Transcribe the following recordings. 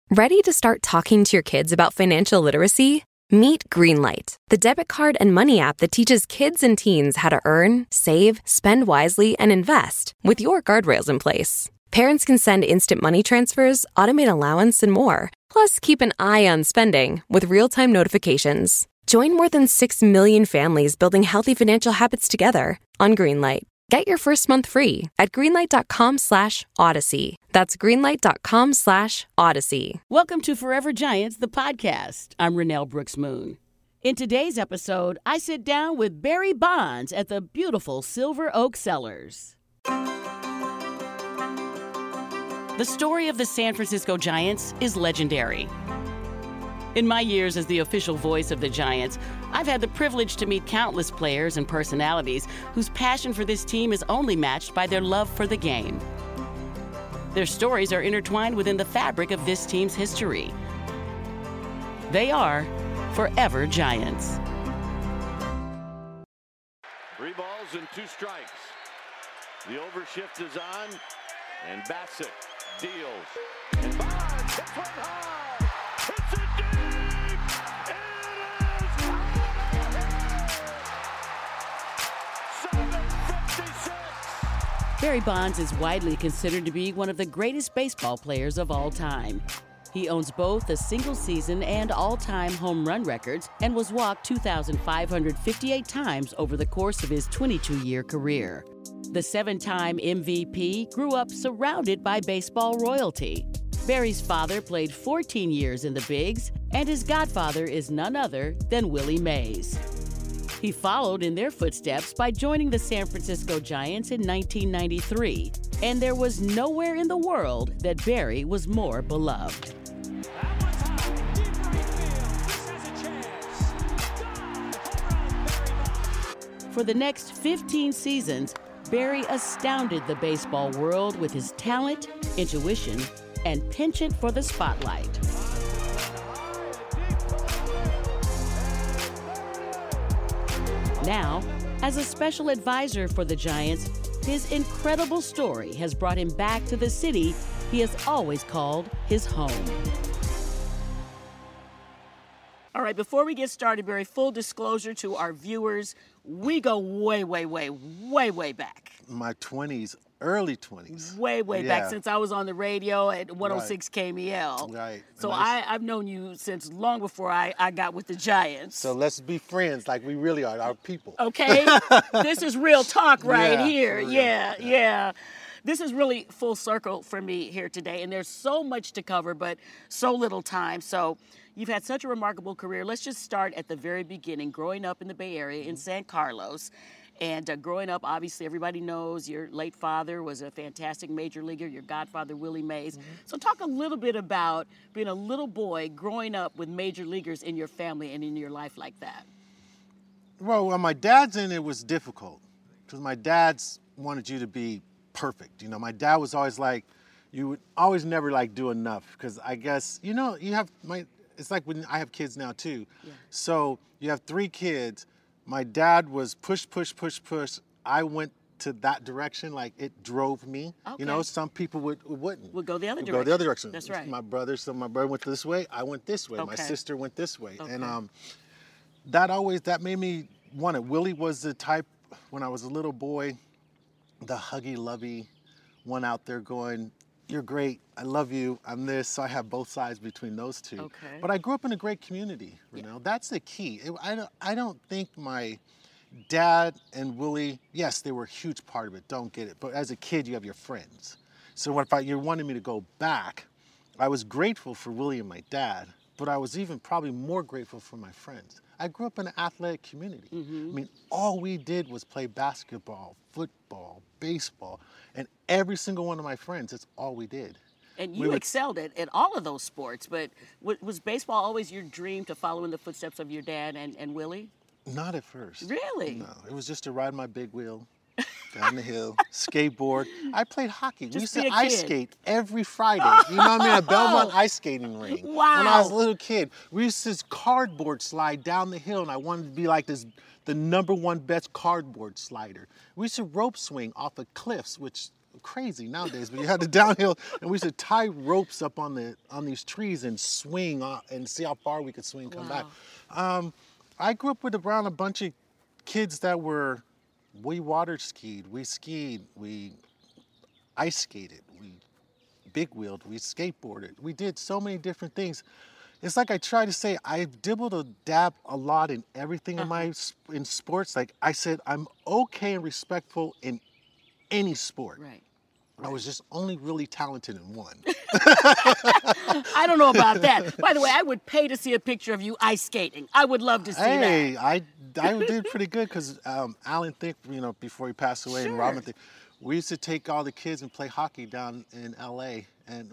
Ready to start talking to your kids about financial literacy? Meet Greenlight, the debit card and money app that teaches kids and teens how to earn, save, spend wisely, and invest with your guardrails in place. Parents can send instant money transfers, automate allowance, and more. Plus, keep an eye on spending with real-time notifications. Join more than 6 million families building healthy financial habits together on Greenlight. Get your first month free at greenlight.com/Odyssey. That's greenlight.com/Odyssey. Welcome to Forever Giants, the podcast. I'm Renelle Brooks Moon. In today's episode, I sit down with Barry Bonds at the beautiful Silver Oak Cellars. The story of the San Francisco Giants is legendary. In my years as the official voice of the Giants, I've had the privilege to meet countless players and personalities whose passion for this team is only matched by their love for the game. Their stories are intertwined within the fabric of this team's history. They are Forever Giants. 3 balls and 2 strikes. The overshift is on, and Bassett deals. And Bonds hits one high. It's a deep. It is out of here. 756. Barry Bonds is widely considered to be one of the greatest baseball players of all time. He owns both the single-season and all-time home run records and was walked 2,558 times over the course of his 22-year career. The 7-time MVP grew up surrounded by baseball royalty. Barry's father played 14 years in the Bigs, and his godfather is none other than Willie Mays. He followed in their footsteps by joining the San Francisco Giants in 1993, and there was nowhere in the world that Barry was more beloved. For the next 15 seasons, Barry astounded the baseball world with his talent, intuition, and penchant for the spotlight. Now, as a special advisor for the Giants, his incredible story has brought him back to the city he has always called his home. All right, before we get started, Barry, full disclosure to our viewers, we go way back. My 20s, early 20s. Way back, since I was on the radio at 106 KMEL. Right. So I've known you since long before I got with the Giants. So let's be friends like we really are, our people. Okay? This is real talk right here. Real. Yeah. This is really full circle for me here today, and there's so much to cover, but so little time. So you've had such a remarkable career. Let's just start at the very beginning, growing up in the Bay Area in San Carlos. And growing up, obviously, everybody knows your late father was a fantastic major leaguer, your godfather, Willie Mays. So talk a little bit about being a little boy growing up with major leaguers in your family and in your life like that. Well, when my dad's in, it was difficult because my dad's wanted you to be perfect. You know, my dad was always like, you would always never like do enough because I guess, you know, it's like when I have kids now too. Yeah. So you have 3 kids. My dad was push. I went to that direction, like it drove me. Okay. You know, some people wouldn't. Would go the other direction. Go the other direction. That's right. My brother went this way, I went this way. Okay. My sister went this way. Okay. And that made me want it. Willie was the type, when I was a little boy, the huggy, lovey one out there going, you're great, I love you, I'm this. So I have both sides between those two. Okay. But I grew up in a great community, you know. That's the key. I don't think my dad and Willie, yes, they were a huge part of it, don't get it. But as a kid, you have your friends. So if you wanted me to go back, I was grateful for Willie and my dad, but I was even probably more grateful for my friends. I grew up in an athletic community. I mean, all we did was play basketball, football, baseball, and every single one of my friends, that's all we did. And you excelled at all of those sports, but was baseball always your dream to follow in the footsteps of your dad and Willie? Not at first. Really? No, it was just to ride my big wheel down the hill, skateboard. I played hockey. We used to ice skate every Friday. You know what I mean? At Belmont Ice Skating Ring. Wow. When I was a little kid, we used to cardboard slide down the hill, and I wanted to be like the #1 best cardboard slider. We used to rope swing off of cliffs, which crazy nowadays, but you had the downhill, and we used to tie ropes up on these trees and swing and see how far we could swing and come back. I grew up with around a bunch of kids that we water skied, we ice skated, we big wheeled, we skateboarded. We did so many different things. It's like I try to say, I've dibbled or dabbed a lot in everything in sports. Like I said, I'm okay and respectful in any sport. Right. I was just only really talented in one. I don't know about that. By the way, I would pay to see a picture of you ice skating. I would love to see that. Hey, I did pretty good because Alan Thicke, before he passed away, and Robin Thicke, we used to take all the kids and play hockey down in L.A. And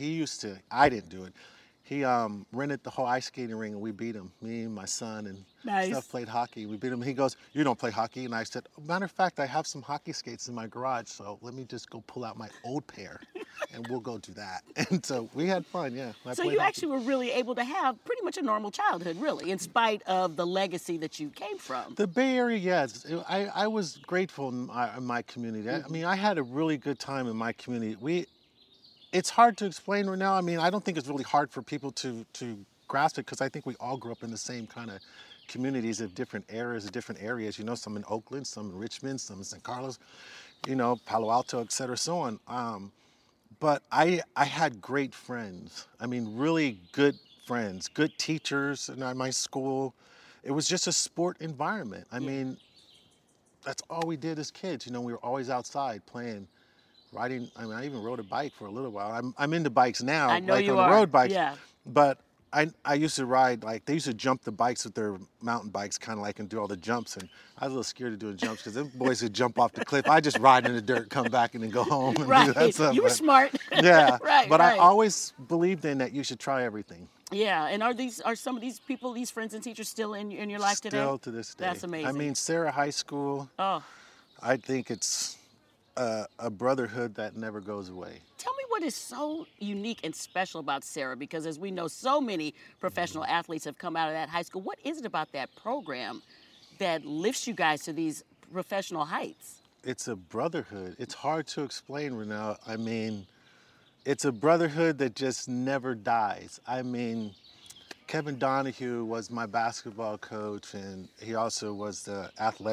I didn't do it. He rented the whole ice skating ring, and we beat him. Me and my son and stuff played hockey. We beat him. He goes, "You don't play hockey?" And I said, "Matter of fact, I have some hockey skates in my garage, so let me just go pull out my old pair, and we'll go do that." And so we had fun, yeah. So you actually were really able to have pretty much a normal childhood, really, in spite of the legacy that you came from. The Bay Area, yes. I was grateful in my community. I mean, I had a really good time in my community. It's hard to explain right now. I mean, I don't think it's really hard for people to grasp it because I think we all grew up in the same kind of communities of different areas, some in Oakland, some in Richmond, some in San Carlos, Palo Alto, et cetera, so on. But I had great friends. I mean, really good friends, good teachers in my school. It was just a sport environment. I mean, that's all we did as kids. We were always outside playing. Riding, I even rode a bike for a little while. I'm into bikes now, I know like you on are. the road bikes. Yeah. But I used to ride, like, they used to jump the bikes with their mountain bikes, kind of like, and do all the jumps. And I was a little scared of doing jumps because them boys would jump off the cliff. I just ride in the dirt, come back, and then go home. And Right. do that stuff. You were smart. Yeah. Right. But I always believed in that you should try everything. Yeah. And are some of these people, these friends and teachers, still in your life today? Still to this day. That's amazing. I mean, Sarah High School. Oh. I think it's a brotherhood that never goes away. Tell me what is so unique and special about Sarah, because as we know, so many professional athletes have come out of that high school. What is it about that program that lifts you guys to these professional heights? It's a brotherhood. It's hard to explain, Renelle. I mean, it's a brotherhood that just never dies. I mean, Kevin Donahue was my basketball coach, and he also was the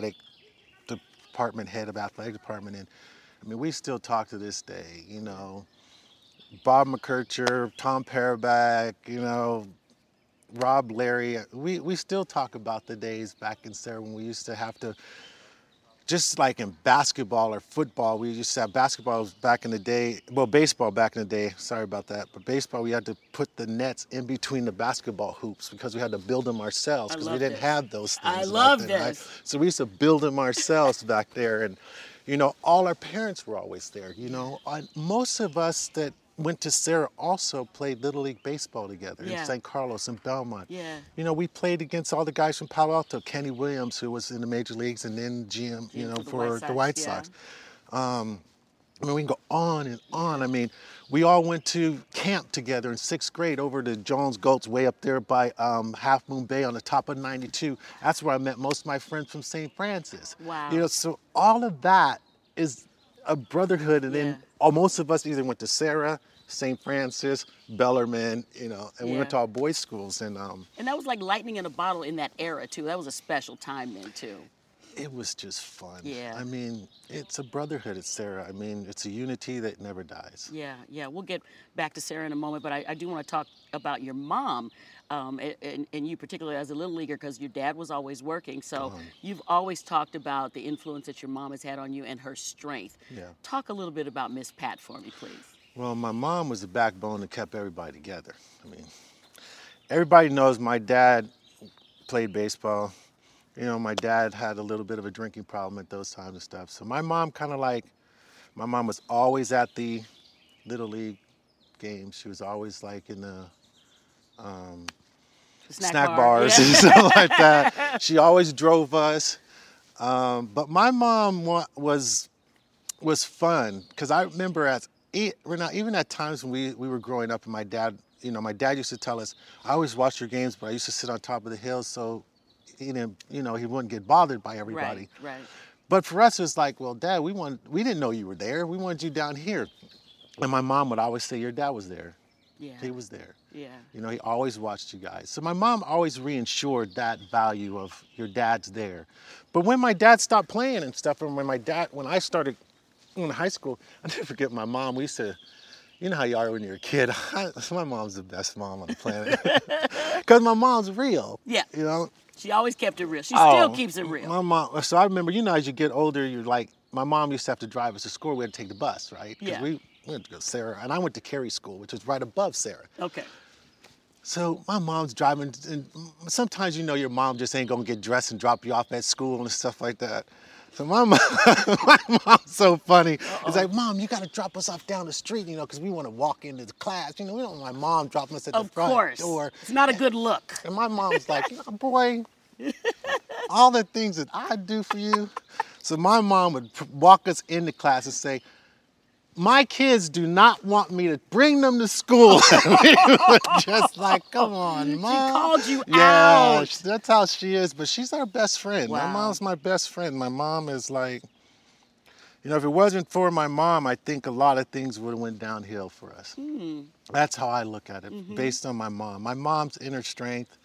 head of athletic department. And I mean, we still talk to this day, Bob McKercher, Tom Paraback, Rob Larry. We still talk about the days back in Sarah when we used to have to, just like in basketball or football, we used to have basketball back in the day, baseball back in the day, sorry about that, but baseball, we had to put the nets in between the basketball hoops because we had to build them ourselves because we didn't have those things. I love this. Right? So we used to build them ourselves back there, and all our parents were always there. Most of us that went to Sarah also played Little League Baseball together in St. Carlos and Belmont. Yeah. We played against all the guys from Palo Alto, Kenny Williams, who was in the major leagues, and then GM, for the White Sox. I mean, we can go on and on. I mean, we all went to camp together in 6th grade over to Jones Gulch, way up there by Half Moon Bay on the top of 92. That's where I met most of my friends from St. Francis. Wow. So all of that is a brotherhood, and then most of us either went to Sarah, St. Francis, Bellarmine, and we went to all boys' schools. And that was like lightning in a bottle in that era, too. That was a special time then, too. It was just fun. Yeah. I mean, it's a brotherhood at Sarah. I mean, it's a unity that never dies. Yeah. We'll get back to Sarah in a moment, but I do want to talk about your mom, and you particularly as a little leaguer, because your dad was always working. So you've always talked about the influence that your mom has had on you and her strength. Yeah. Talk a little bit about Miss Pat for me, please. Well, my mom was the backbone that kept everybody together. I mean, everybody knows my dad played baseball. My dad had a little bit of a drinking problem at those times and stuff. So my mom my mom was always at the Little League games. She was always like in the snack bars and stuff like that. She always drove us. But my mom was fun because I remember even at times when we were growing up and my dad used to tell us, I always watched your games, but I used to sit on top of the hill so he wouldn't get bothered by everybody. Right. But for us, it's like, well, Dad, we didn't know you were there. We wanted you down here. And my mom would always say, your dad was there. Yeah. He was there. Yeah. You know, he always watched you guys. So my mom always reinsured that value of your dad's there. But when my dad stopped playing and stuff, and when I started in high school, I never forget my mom. We used to, you know how you are when you're a kid. My mom's the best mom on the planet. Because my mom's real. Yeah. You know? She always kept it real. She still keeps it real. My mom, so I remember, you know, as you get older, you're like, my mom used to have to drive us to school. We had to take the bus, right? Yeah. We went to go to Sarah, and I went to Cary School, which was right above Sarah. Okay. So my mom's driving, and sometimes, you know, your mom just ain't gonna get dressed and drop you off at school and stuff like that. So my mom's so funny. It's like, Mom, you gotta drop us off down the street, you know, because we want to walk into the class. You know, we don't want my mom dropping us at the front door. It's not a good look. And my mom's like, boy, all the things that I do for you. So my mom would walk us into class and say, my kids do not want me to bring them to school. We were just like, come on, Mom. She called you yeah, out. that's how she is, but she's our best friend. Wow. My mom's my best friend. My mom is like, you know, if it wasn't for my mom, I think a lot of things would have went downhill for us. That's how I look at it, based on my mom. My mom's inner strength,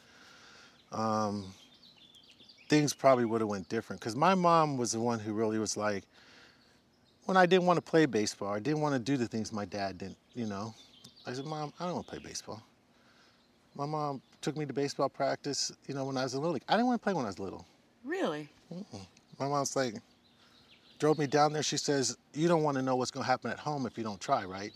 things probably would have went different. Because my mom was the one who really was like, when I didn't want to play baseball, I didn't want to do the things my dad didn't, you know. I said, Mom, I don't want to play baseball. My mom took me to baseball practice, you know, when I was a little league. I didn't want to play when I was little. Really? My mom's like, drove me down there. She says, you don't want to know what's going to happen at home if you don't try, right?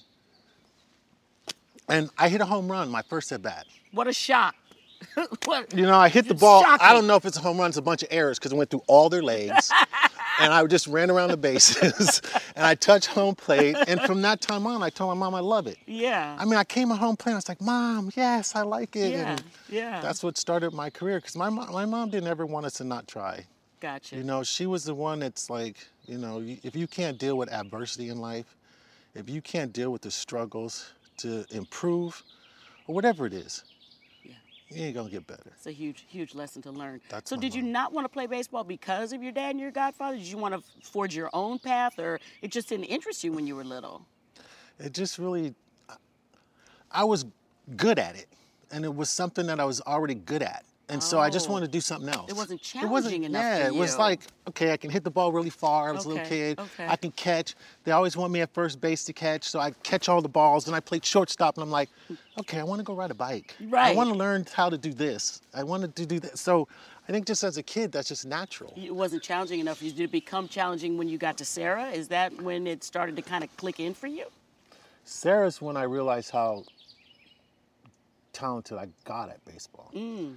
And I hit a home run my first at bat. What a shock. You know, I hit the ball. Shocking. I don't know if it's a home run. It's a bunch of errors because it went through all their legs. And I just ran around the bases. And I touched home plate. And from that time on, I told my mom I love it. Yeah. I mean, I came at home plate. I was like, Mom, yes, I like it. Yeah, And yeah. that's what started my career. Because my mom didn't ever want us to not try. Gotcha. You know, she was the one that's like, you know, if you can't deal with adversity in life, if you can't deal with the struggles to improve, or whatever it is, you ain't gonna get better. It's a huge, huge lesson to learn. That's so my did you mom. not want to play baseball because of your dad and your godfather? Did you want to forge your own path, or it just didn't interest you when you were little? It just really, I was good at it. And it was something that I was already good at. And so I just wanted to do something else. It wasn't challenging enough Yeah, for it was you. like, okay, I can hit the ball really far. I was a little Okay, kid. okay. I can catch. They always want me at first base to catch, so I catch all the balls. Then I played shortstop, and I'm like, okay, I want to go ride a bike. I Right. want to learn how to do this. I wanted to do that. So I think just as a kid, that's just natural. It wasn't challenging enough. Did it become challenging when you got to Sarah? Is that when it started to kind of click in for you? Sarah's when I realized how talented I got at baseball.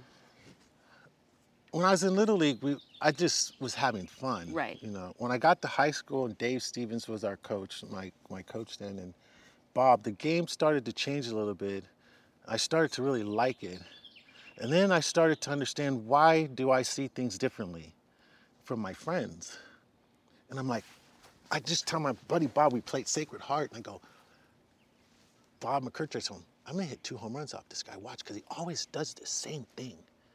When I was in Little League, I just was having fun. Right. You know, when I got to high school and Dave Stevens was our coach, my coach then, and Bob, the game started to change a little bit. I started to really like it. And then I started to understand, why do I see things differently from my friends? And I'm like, I just tell my buddy Bob, we played Sacred Heart, and I go, Bob McCurch, I told him, I'm gonna hit 2 home runs off this guy, watch, because he always does the same thing.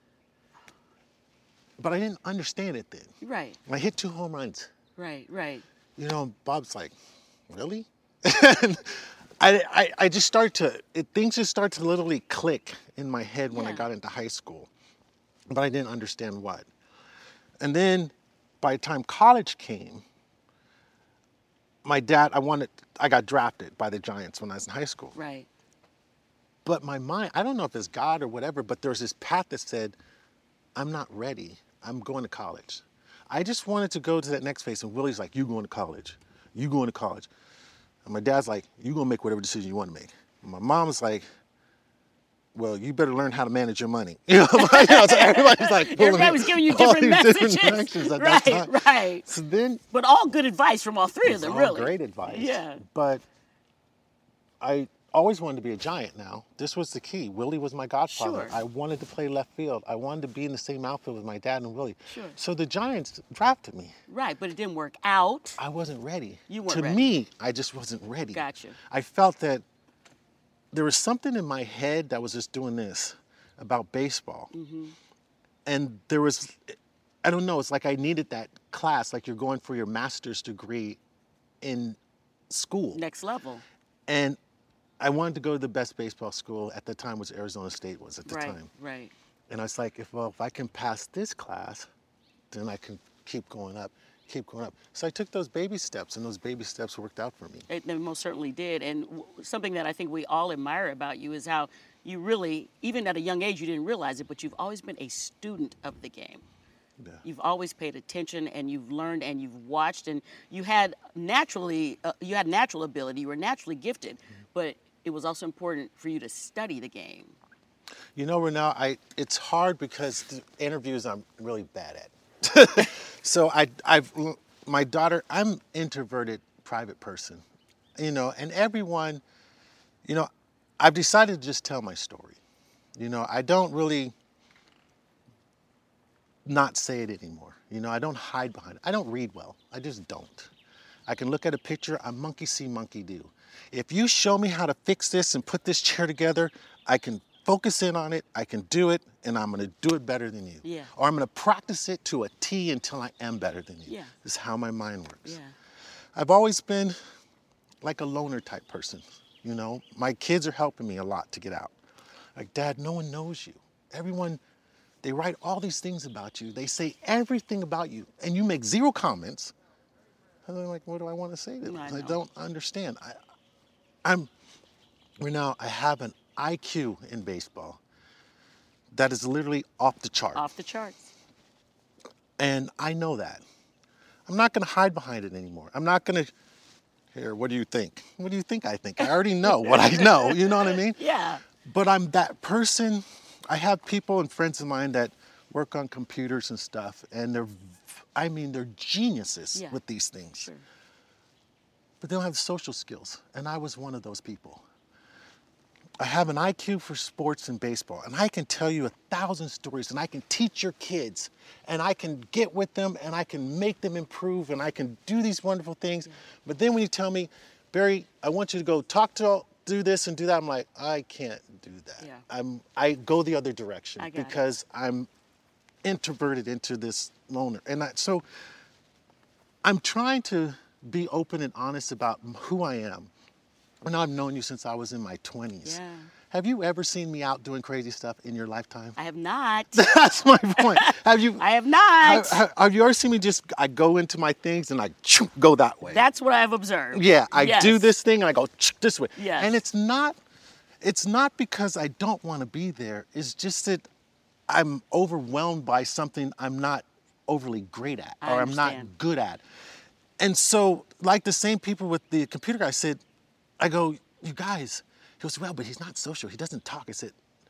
But I didn't understand it then. Right, I hit 2 home runs. right, right. You know, Bob's like, really? And I just started to, things just started to literally click in my head when I Yeah. got into high school. But I didn't understand what. And then by the time college came, my dad, I got drafted by the Giants when I was in high school. Right. But my mind, I don't know if it's God or whatever, but there's this path that said, I'm not ready. I'm going to college. I just wanted to go to that next phase. And Willie's like, you going to college. You going to college. And my dad's like, you going to make whatever decision you want to make. And my mom's like, well, you better learn how to manage your money. You know, so everybody's like, Everybody was giving you all different these messages. directions at that time. Right, right. So then, But all good advice from all three of it's them, all really. great advice. Yeah. But I always wanted to be a Giant now. This was the key. Willie was my godfather. Sure. I wanted to play left field. I wanted to be in the same outfield with my dad and Willie. Sure. So the Giants drafted me. Right, but it didn't work out. I wasn't ready. You weren't to ready. me, I just wasn't ready. Gotcha. I felt that there was something in my head that was just doing this about baseball. Mm-hmm. And there was, I don't know, it's like I needed that class, like you're going for your master's degree in school. Next level. And I wanted to go to the best baseball school at the time, which Arizona State was at the time. Right. And I was like, if I can pass this class, then I can keep going up. So I took those baby steps, and those baby steps worked out for me. They most certainly did. And something that I think we all admire about you is how you really, even at a young age, you didn't realize it, but you've always been a student of the game. Yeah. You've always paid attention, and you've learned, and you've watched, and you had natural ability. You were naturally gifted, but it was also important for you to study the game. You know, Renelle, it's hard because the interviews I'm really bad at. So my daughter, I'm introverted, private person, you know, and everyone, you know, I've decided to just tell my story. You know, I don't really not say it anymore. You know, I don't hide behind it. I don't read well. I just don't. I can look at a picture, I'm monkey see, monkey do. If you show me how to fix this and put this chair together, I can focus in on it, I can do it, and I'm gonna do it better than you. Yeah. Or I'm gonna practice it to a T until I am better than you. Yeah. This is how my mind works. Yeah. I've always been like a loner type person, you know? My kids are helping me a lot to get out. Like, Dad, no one knows you. Everyone, they write all these things about you. They say everything about you, and you make zero comments. And I'm like, what do I want to say to them? I don't understand. I have an IQ in baseball that is literally off the chart. Off the charts. And I know that. I'm not going to hide behind it anymore. I'm not going to, here, what do you think? What do you think I think? I already know what I know, you know what I mean? Yeah. But I'm that person. I have people and friends of mine that work on computers and stuff, and they're geniuses with these things. Sure. But they don't have social skills, and I was one of those people. I have an IQ for sports and baseball, and I can tell you 1,000 stories, and I can teach your kids, and I can get with them, and I can make them improve, and I can do these wonderful things. Yeah. But then when you tell me, Barry, I want you to go do this and do that, I'm like, I can't do that. Yeah. I go the other direction because I'm introverted into this loner. And so I'm trying to be open and honest about who I am. And I've known you since I was in my 20s. Yeah. Have you ever seen me out doing crazy stuff in your lifetime? I have not. That's my point. Have you? I have not. Have you ever seen me I go into my things and I go that way? That's what I've observed. Yeah, I do this thing and I go this way. Yes. And it's not because I don't want to be there. It's just that I'm overwhelmed by something I'm not overly great at or I'm not good at. And so, like the same people with the computer guy said, I go, you guys, he goes, well, but he's not social. He doesn't talk. I said,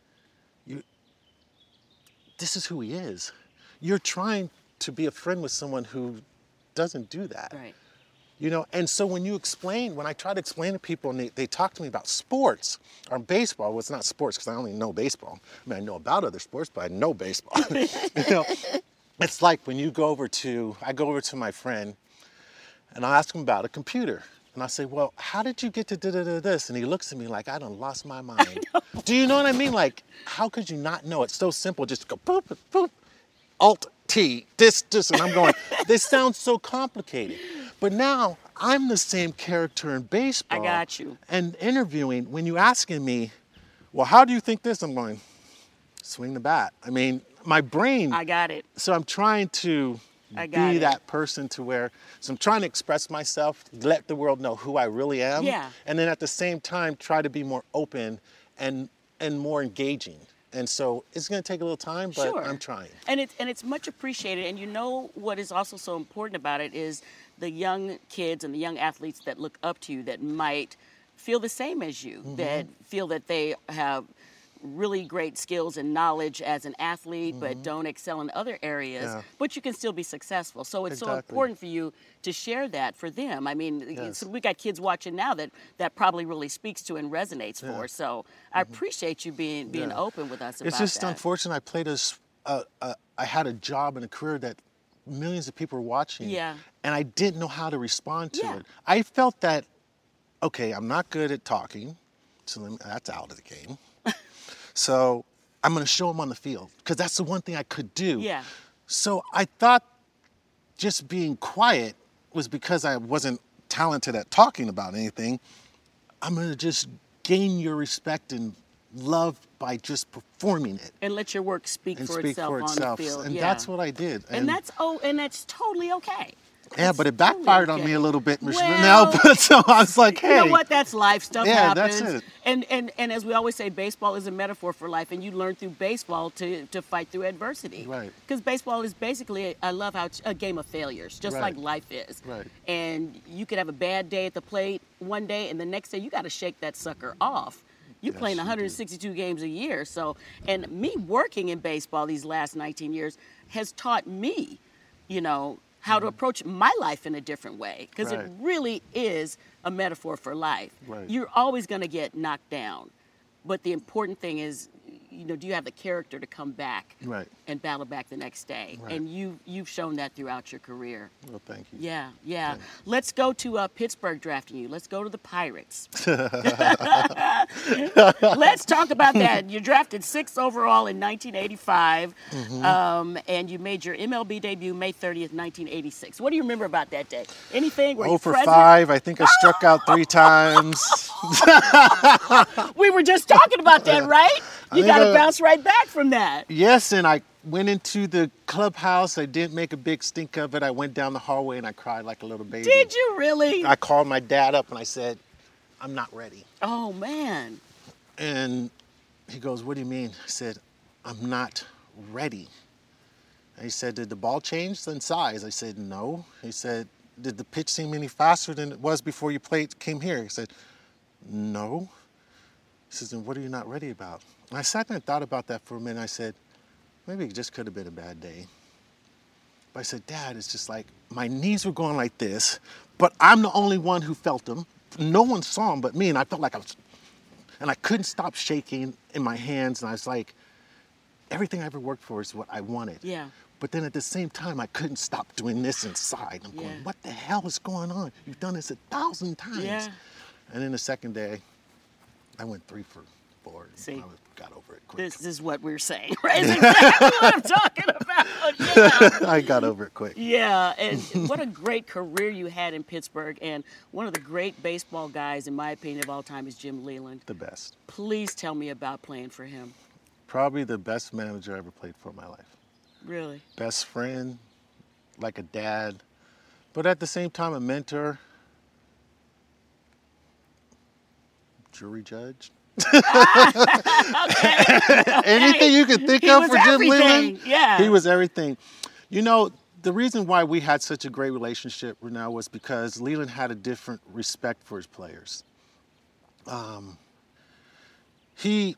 this is who he is. You're trying to be a friend with someone who doesn't do that. Right. You know, and so when I try to explain to people and they talk to me about sports or baseball, well, it's not sports because I only know baseball. I mean, I know about other sports, but I know baseball. You know, it's like when I go over to my friend and I ask him about a computer. And I say, well, how did you get to this? And he looks at me like I done lost my mind. Do you know what I mean? Like, how could you not know? It's so simple. Just go boop, boop, Alt-T, this, and I'm going, this sounds so complicated. But now I'm the same character in baseball. I got you. And interviewing, when you asking me, well, how do you think this? I'm going, swing the bat. I mean, my brain. I got it. So I'm trying to be that person so I'm trying to express myself, let the world know who I really am. Yeah. And then at the same time, try to be more open and more engaging. And so it's going to take a little time, but sure. I'm trying. And it's much appreciated. And you know what is also so important about it is the young kids and the young athletes that look up to you that might feel the same as you, that feel that they have really great skills and knowledge as an athlete, but don't excel in other areas, but you can still be successful. So it's so important for you to share that for them. I mean, so we got kids watching now that probably really speaks to and resonates for. So I appreciate you being open with us about that. It's just unfortunate. I played I had a job and a career that millions of people were watching, and I didn't know how to respond to it. I felt that, okay, I'm not good at talking, so that's out of the game. So I'm going to show them on the field because that's the one thing I could do. Yeah. So I thought just being quiet was because I wasn't talented at talking about anything. I'm going to just gain your respect and love by just performing it. And let your work speak for itself on the field. And that's what I did. And that's totally okay. Yeah, but it backfired on me a little bit, Michelle. Well, But so I was like, hey. You know what? That's life. Stuff happens. That's it. And as we always say, baseball is a metaphor for life, and you learn through baseball to fight through adversity. Right. Because baseball is basically, I love how it's a game of failures, just like life is. Right. And you could have a bad day at the plate one day, and the next day you got to shake that sucker off. You're playing 162 games a year. So, and me working in baseball these last 19 years has taught me, how to approach my life in a different way, because it really is a metaphor for life. Right. You're always going to get knocked down, but the important thing is, do you have the character to come back and battle back the next day? Right. And you've shown that throughout your career. Well, thank you. Yeah. Thanks. Let's go to Pittsburgh drafting you. Let's go to the Pirates. Let's talk about that. You drafted 6th overall in 1985, and you made your MLB debut May 30th, 1986. What do you remember about that day? Anything? Were you for present? 5. I think I struck out 3 times. We were just talking about that, right? You got to bounce right back from that. Yes, and I went into the clubhouse. I didn't make a big stink of it. I went down the hallway and I cried like a little baby. Did you really? I called my dad up and I said, I'm not ready. Oh, man. And he goes, what do you mean? I said, I'm not ready. And he said, did the ball change in size? I said, no. He said, did the pitch seem any faster than it was before you came here? He said, no. He says, then what are you not ready about? And I sat there and thought about that for a minute. I said, maybe it just could have been a bad day. But I said, Dad, it's just like my knees were going like this, but I'm the only one who felt them. No one saw them but me, and I felt like and I couldn't stop shaking in my hands, and I was like, everything I ever worked for is what I wanted. Yeah. But then at the same time, I couldn't stop doing this inside. I'm going, what the hell is going on? You've done this 1,000 times. Yeah. And then the second day, I went 3 for 4. See, I got over it quick. This is what we're saying, right? It's exactly what I'm talking about. Yeah. I got over it quick. Yeah, and what a great career you had in Pittsburgh. And one of the great baseball guys, in my opinion, of all time is Jim Leyland. The best. Please tell me about playing for him. Probably the best manager I ever played for in my life. Really? Best friend, like a dad, but at the same time a mentor, jury judge. Anything you could think of for Jim Leyland, he was everything. The reason why we had such a great relationship, Renell, was because Leyland had a different respect for his players. He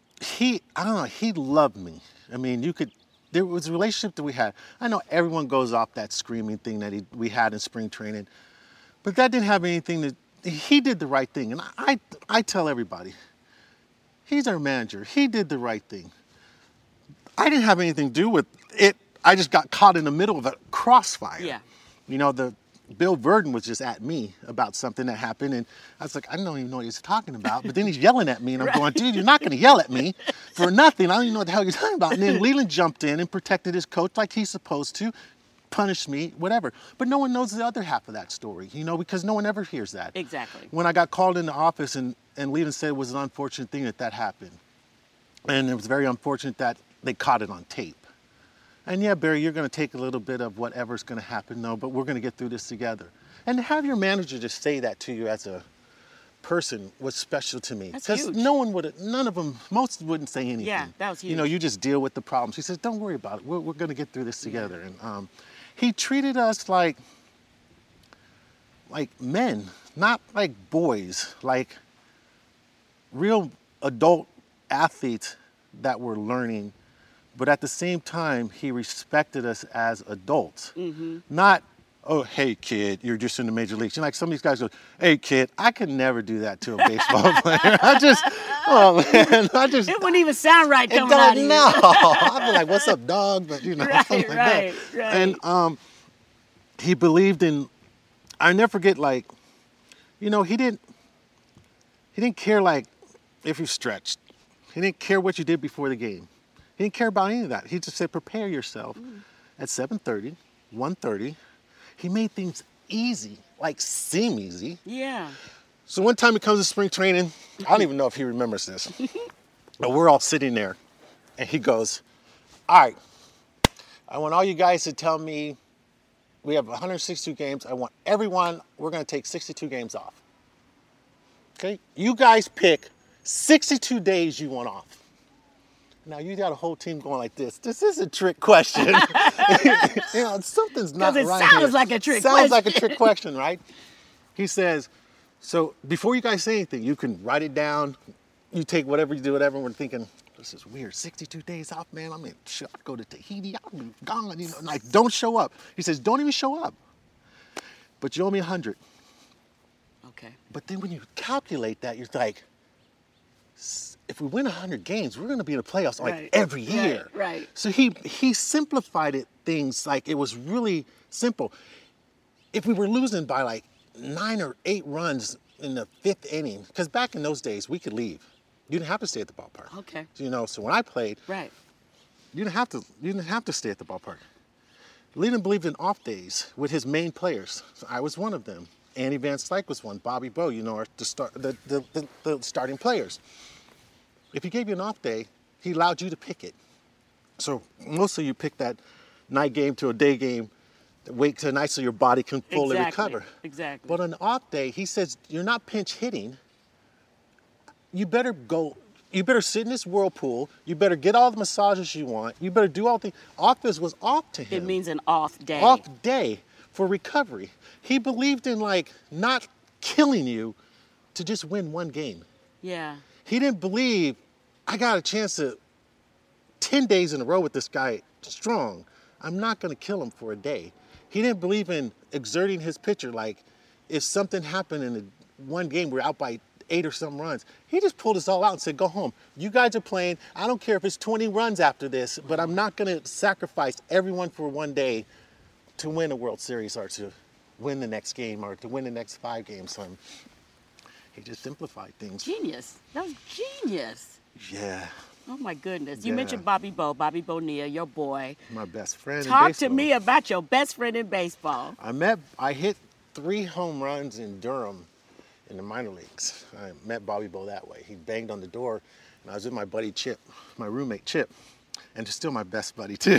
loved me. I mean, there was a relationship that we had. I know everyone goes off that screaming thing that we had in spring training, but that didn't have anything he did the right thing. And I tell everybody, he's our manager. He did the right thing. I didn't have anything to do with it. I just got caught in the middle of a crossfire. Yeah. Bill Verdon was just at me about something that happened, and I was like, I don't even know what he's talking about. But then he's yelling at me, and I'm going, dude, you're not going to yell at me for nothing. I don't even know what the hell you're talking about. And then Leyland jumped in and protected his coach like he's supposed to, punished me, whatever. But no one knows the other half of that story, because no one ever hears that. Exactly. When I got called in the office, and Leyland said it was an unfortunate thing that happened. And it was very unfortunate that they caught it on tape. And yeah, Barry, you're going to take a little bit of whatever's going to happen, but we're going to get through this together. And to have your manager just say that to you as a person was special to me. Because most wouldn't say anything. Yeah, that was huge. You just deal with the problems. He says, don't worry about it. We're going to get through this together. And he treated us like men, not like boys, like real adult athletes that were learning. But at the same time, he respected us as adults. Mm-hmm. Not, oh, hey, kid, you're just in the major leagues. Like some of these guys go, hey, kid, I could never do that to a baseball player. It wouldn't even sound right coming out of you. No, I'd be like, what's up, dog? But, something like that. Right. And he believed in, I never forget, he didn't care, if you stretched. He didn't care what you did before the game. He didn't care about any of that. He just said, prepare yourself. at 7:30, 1:30. He made things easy, like seem easy. Yeah. So one time he comes to spring training. I don't even know if he remembers this. But we're all sitting there, and he goes, all right, I want all you guys to tell me, we have 162 games. I want everyone, we're going to take 62 games off. Okay? You guys pick 62 days you want off. Now you got a whole team going like this. This is a trick question. You know, something's not right. Because it sounds like a trick question. Sounds like a trick question, right? He says, so before you guys say anything, you can write it down. You take whatever you do, whatever. We're thinking, this is weird. 62 days off, man. I mean, shit, I'd go to Tahiti. I'll be gone. You know, like, don't show up. He says, don't even show up. But you owe me 100. Okay. But then when you calculate that, you're like, if we win 100 games, we're going to be in the playoffs like every year. Right. So he simplified it, things like it was really simple. If we were losing by like 9 or 8 runs in the 5th inning, because back in those days we could leave. You didn't have to stay at the ballpark. Okay. You know, so when I played, you didn't have to stay at the ballpark. Leland believed in off days with his main players. So I was one of them. Andy Van Slyke was one. Bobby Bowe, you know, the starting players. If he gave you an off day, he allowed you to pick it. So mostly you pick that night game to a day game, wait till night so your body can fully recover. Exactly. But on an off day, he says, you're not pinch hitting. You better sit in this whirlpool. You better get all the massages you want. You better do all the things. Office was off to him. It means an off day. Off day for recovery. He believed in like not killing you to just win one game. Yeah. He didn't believe I got a chance to 10 days in a row with this guy strong. I'm not going to kill him for a day. He didn't believe in exerting his pitcher. Like if something happened in one game, we're out by 8 or some runs. He just pulled us all out and said, go home. You guys are playing. I don't care if it's 20 runs after this, but I'm not going to sacrifice everyone for one day to win a World Series or to win the next game or to win the next 5 games. So he just simplified things. Genius. That was genius. Yeah. Oh my goodness. You mentioned Bobby Bobby Bonilla, your boy. My best friend in baseball. Talk to me about your best friend in baseball. I hit 3 home runs in Durham in the minor leagues. I met Bobby Bowe that way. He banged on the door, and I was with my buddy Chip, my roommate Chip, and still my best buddy too.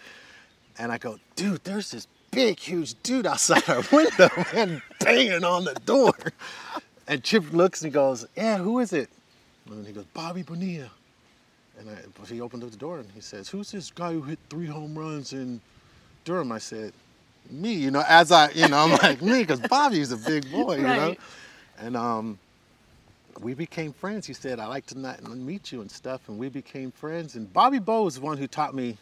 And I go, dude, there's this big, huge dude outside our window, man, banging on the door. And Chip looks and he goes, yeah, who is it? And he goes, Bobby Bonilla. And he opened up the door and he says, who's this guy who hit 3 home runs in Durham? I said, me, you know, I'm like, me, because Bobby's a big boy, you know? And we became friends. He said, I'd like to meet you and stuff. And we became friends. And Bobby Bowe was the one who taught me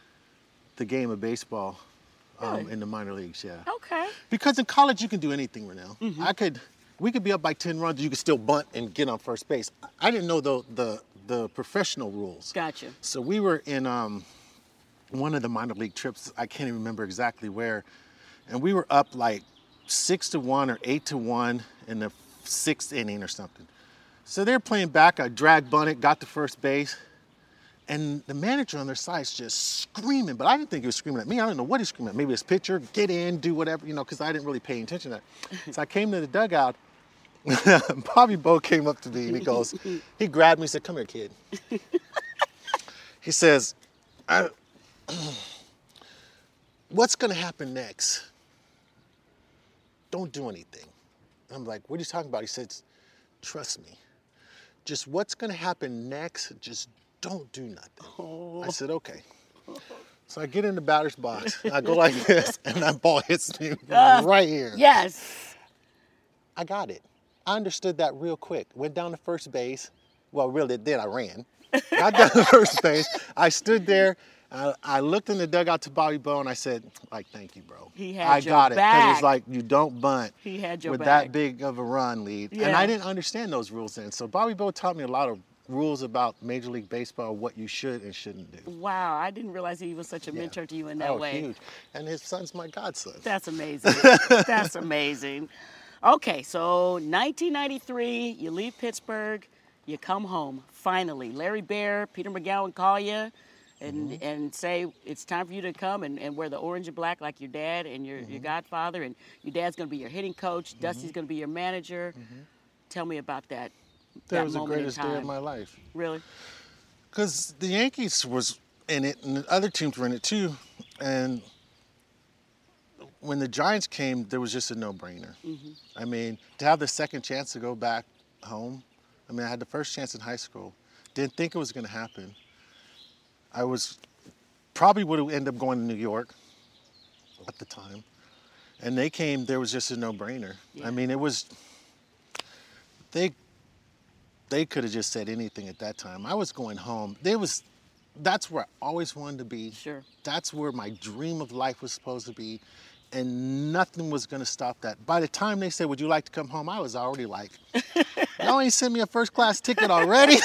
the game of baseball in the minor leagues, yeah. Okay. Because in college, you can do anything, Renelle. Mm-hmm. We could be up by 10 runs, you could still bunt and get on first base. I didn't know the professional rules. Gotcha. So we were in one of the minor league trips, I can't even remember exactly where, and we were up like 6-1 or 8-1 in the 6th inning or something. So they're playing back, I drag bunted, got to first base, and the manager on their side is just screaming, but I didn't think he was screaming at me. I don't know what he's screaming at. Maybe his pitcher, get in, do whatever, you know, because I didn't really pay attention to that. So I came to the dugout. Bobby Bowe came up to me and he grabbed me and said, come here, kid. He says, what's going to happen next? Don't do anything. I'm like, what are you talking about? He said, trust me. Just what's going to happen next, just don't do nothing. Oh. I said, okay. So I get in the batter's box, and I go like this, and that ball hits me right here. Yes. I got it. I understood that real quick. Went down to first base. Well, really, then I ran. Got down to first base. I stood there. I looked in the dugout to Bobby Bowe, and I said, like, thank you, bro. He had your I got it. back. Because it's like, you don't bunt he had your with back. that big of a run lead. Yeah. And I didn't understand those rules then. So Bobby Bowe taught me a lot of rules about Major League Baseball, what you should and shouldn't do. Wow, I didn't realize he was such a mentor to you in that way. Huge. And his son's my godson. That's amazing. That's amazing. Okay, so 1993, you leave Pittsburgh, you come home, finally. Larry Baer, Peter McGowan call you, and say it's time for you to come and wear the orange and black like your dad and your godfather, and your dad's going to be your hitting coach, Dusty's going to be your manager. Tell me about that. That was the greatest day of my life. Really? Because the Yankees was in it, and the other teams were in it too. And when the Giants came, there was just a no-brainer. I mean, to have the second chance to go back home, I mean, I had the first chance in high school. Didn't think it was going to happen. I was probably would have ended up going to New York at the time. And they came, there was just a no-brainer. Yeah. I mean, it was, they could have just said anything at that time. I was going home. That's where I always wanted to be. Sure. That's where my dream of life was supposed to be. And nothing was going to stop that. By the time they said, would you like to come home? I was already like, y'all ain't sent me a first class ticket already?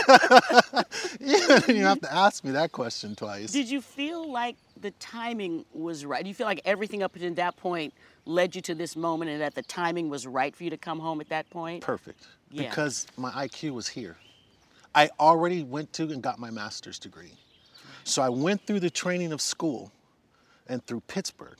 You didn't even have to ask me that question twice. Did you feel like the timing was right? Do you feel like everything up until that point led you to this moment and that the timing was right for you to come home at that point? Perfect. Yeah. Because my IQ was here. I already went to and got my master's degree. So I went through the training of school and through Pittsburgh.